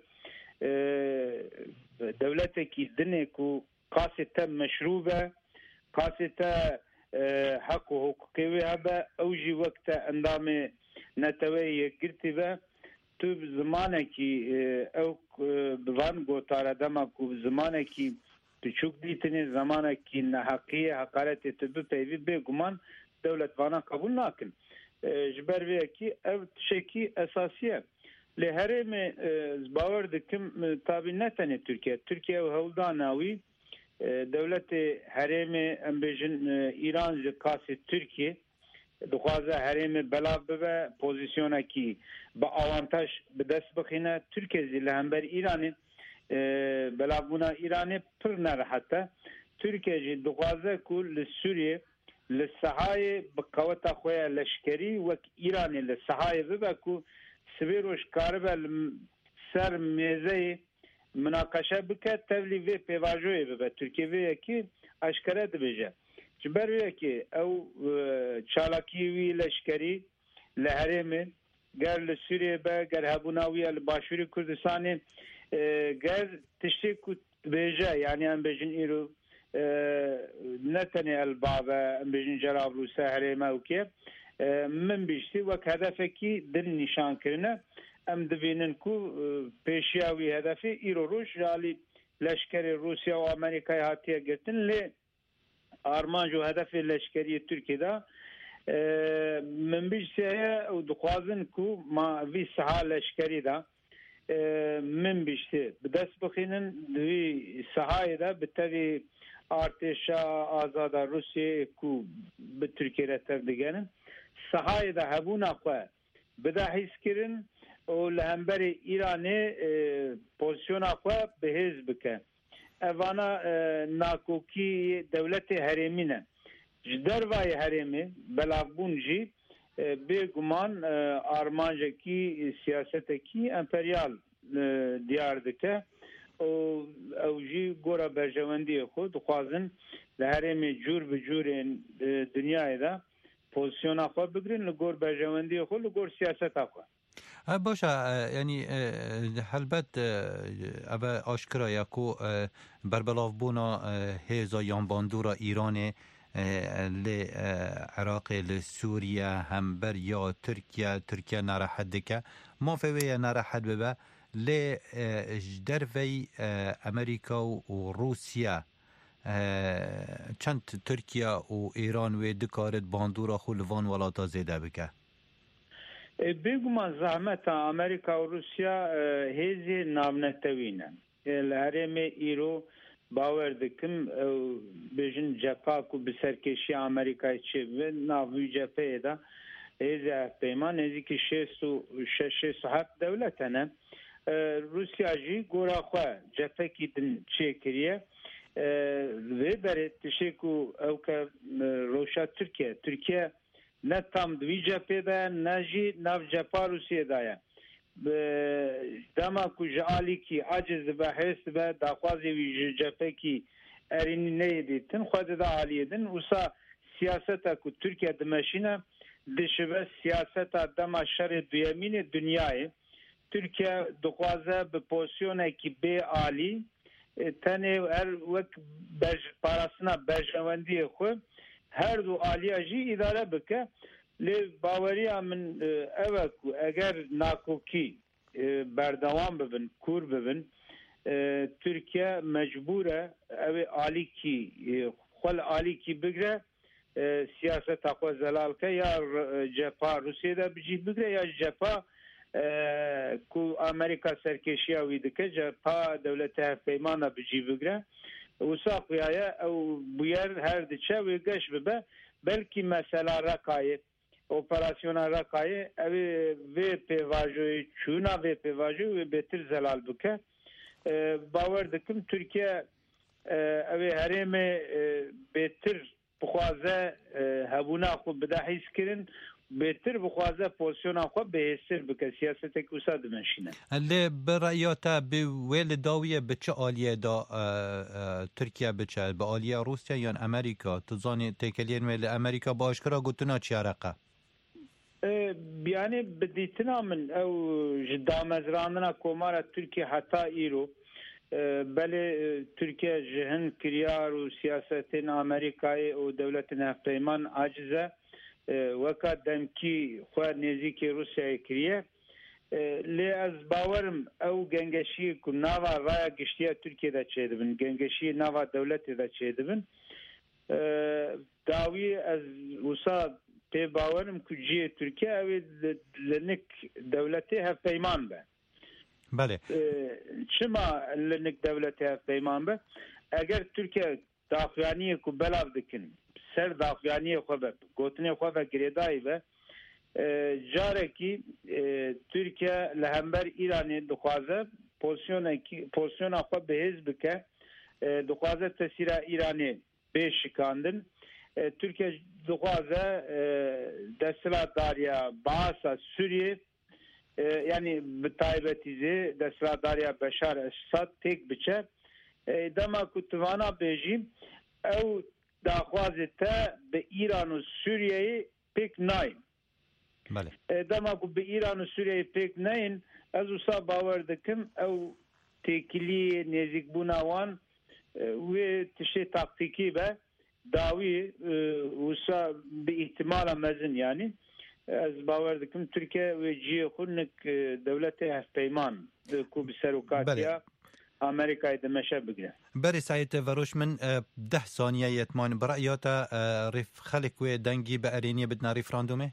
دولت کی دنه کو قاسته مشروبه قاسته حق و حقوقی و هبه اوجی وقت اندام نتوی گرتی و تو زمانه کی او بوان گوتاره دما کو زمانه کی تو چوک دیتنی زمانه کی نحقی حقارت تبه پیوی بگمان دولت وانا قبول ناکن جبر وی کی او شکی اساسیه لهرم باور دکم تابع نتنه ترکیه ترکیه و هولداناوی دولت حرم امبیجن ایران جکاس ترکیه دخوازه حرم بلا به پوزیشن کی با آوانتاژ به دست بخینه ترکیه زی لهمبر ایرانی بلا بونا ایرانی پر نراحته ترکیه جی دخوازه کل سوریه للسحايا بقوة خويا لشكري وك إيراني للسحايا ببكو سبيروش كاربا سر ميزي مناقشة بك تبلي في بيواجوي ببا تركيا في كي أشكرا دبجا جبر في كي أو تشالاكيوي لشكري لهرمي قال لسوريا با قال هابوناوية لباشوري كردستاني قال تشتكو بيجا يعني أم بيجن إيرو نتني البابا بجن جرابلو سهري موكي من بيشتي وك هدفكي دل نشان كرنا ام دبينن كو بيشياوي هدفي ايرو روش جالي لشكري روسيا وامريكا هاتيه قلتن لي ارمانجو هدفي لشكري تركي دا من بيشتي ودخوازن كو ما في سها لشكري دا من بيشتي بدس بخينن دوي سهاي دا بتوي ارتشا آزاد روسیه کو به ترکیه رتر دیگرن سحای ده هبونا خواه بده حیث کرن و لهمبر ایرانی پوزیشون خواه به حیث بکن اوانا ناکوکی دولت حریمینه جدر وای حریمی بلافبون جی بگمان آرمانجه کی سیاست کی امپریال دیار دکه او اوجی گورا برجواندی خود خوازن لهرم جور به جور دنیای دا پوزیشن خود بگیرن لگور برجواندی خود لگور سیاست خود باشه یعنی البته اوه آشکرا یکو بربلاف بونا هیزا یانباندورا ایران لعراق لسوريا هم بر یا ترکیه ترکیه ناراحت دکه ما فوی ناراحت ببه ل جدروی امریکا و روسیا چند ترکیه و ایران و دکارت باندورا خلوان ولاتا زیده بکه بگو ما زحمت امریکا و روسیا هیزی نامنتوینن الهرم ایرو باور دکم بجن جپاک و بسرکشی امریکای چه و ناوی جپه دا هیزی پیمان هیزی که شیست و شش و هفت دولتنه روسیا جی گورا خواه جپه کی دن چه کریه و بره تشکو او که روشا ترکیه ترکیه نه tam دوی جپه ده نه جی ناو جپا روسیه دایه دما کو جالی کی عجز به حس به داخوازی وی جپه کی ارینی نیدی تن خود دا عالیدن وسا سیاست کو ترکیه دمشینه دشبه سیاست دما شر دویمین دنیای ترکیه دخوازه به پوزیشن کی به عالی تنه هر وک بج پاراسنا بجوندی خو هر دو عالیه جی اداره بکه لی باوریا من اوکو اگر ناکوکی بردوام ببن کور ببن ترکیه مجبوره او عالی کی خل عالی کی بگره سیاست اقوى زلال که یا جپا روسیه ده بجی بگره یا جپا کو امریکا سرکشی اویده که جپا دولت پیمانه بجی بگره وساقيا او بير هر دچه و گش ببه بلکه مثلا رقای اپراسیون رقای او و پیواجوی چونا و پیواجوی و بهتر زلال بکه باور دکم ترکیه او هرم بهتر بخوازه هبونا خو بده حس کرن بهتر بخوازه پوزیشن خو بهتر بکه سیاست کوسا دمشینه لی برایاتا به ویل داویه بچه عالیه دا ترکیه بچه به عالیه روسیه یا امریکا تزانی تکلین ویل امریکا باشکرا گوتنا چی عرقه بیانی بدیتنا من او جدا مزراندنا کومارا ترکیه حتی ایرو بله ترکیه جهن کریار و سیاستین امریکای و دولت نفتیمان عاجزه وکا دمکی خواه نزیکی روسیه کریه لی از باورم او گنگشی که ناوا رای گشتیه ترکیه دا چه دبن گنگشی ناوا دولت دا چه دبن داوی از وسا پی باورم که جیه ترکیه اوی لنک دولتی هف پیمان به بله چما لنک دولتی هف پیمان به اگر ترکیه داخلانی که بلاو دکن سر داخلانی خواه گوتنی خواه گریدایی به جاره کی ترکیه لهمبر ایرانی دخوازه پوزیشن خواه به حزب که دخوازه تسیر ایرانی به شکاندن ترکیه دخوازه دستلات داریا باسا سوریه یعنی بتایبتیزه دستلات داریا بشار اسد تک بچه دما کتوانا بیجیم او داخوازه تا به ایران و سوریه پک ناین بله دما کو به ایران و سوریه پک ناین از اوسا باور دکم او تکلی نزیک بوناوان و تشی تاکتیکی به داوی اوسا به احتمال مزن یعنی از باور دکم ترکیه و جی خونک دولت هفپیمان کو بسروکاتیا امریکای دمشه بگیره بری سعید وروش من ده ثانیه یتمان برایاتا ریف خلق و دنگی به ارینی بدنا ریفراندومه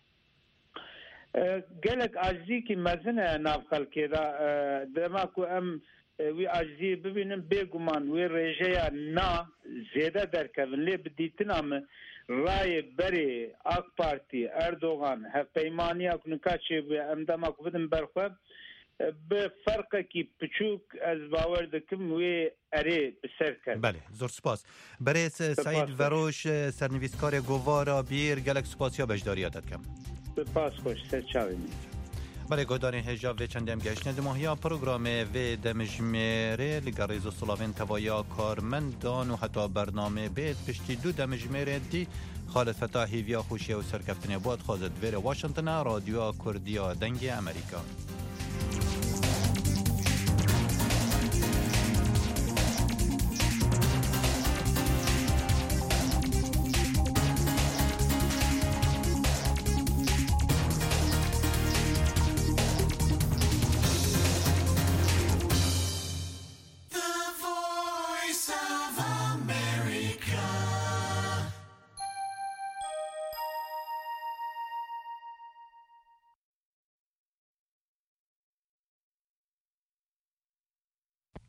گلک عجزی که مزنه ناف خلقی دا دما کو ام وی عجزی ببینم بگمان وی رژه نا زیده درکون لی بدیتن ام رای بری اک پارتی اردوغان هفپیمانی اکنکا چه ام دما کو بدم برخواب به فرق کی پچوک از باور دکم وی اره بسر کرد. بله زور سپاس. برای سعید وروش سرنویسکار گوارا بیر گلک سپاسیا بجداریاتت کم. سپاس خوش سرچاوینی. بله گودارین هجاب و چندیم گشنه دماهیا پروگرام و دمجمره لگریز و سلاوین توایا کارمندان و حتی برنامه بید پشتی دو دمجمره دی خالد فتاحی ویا خوشی و سرکفتنی بود خوازد ویر واشنطن رادیو کردیا دنگ امریکا.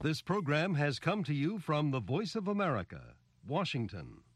This program has come to you from the Voice of America, Washington.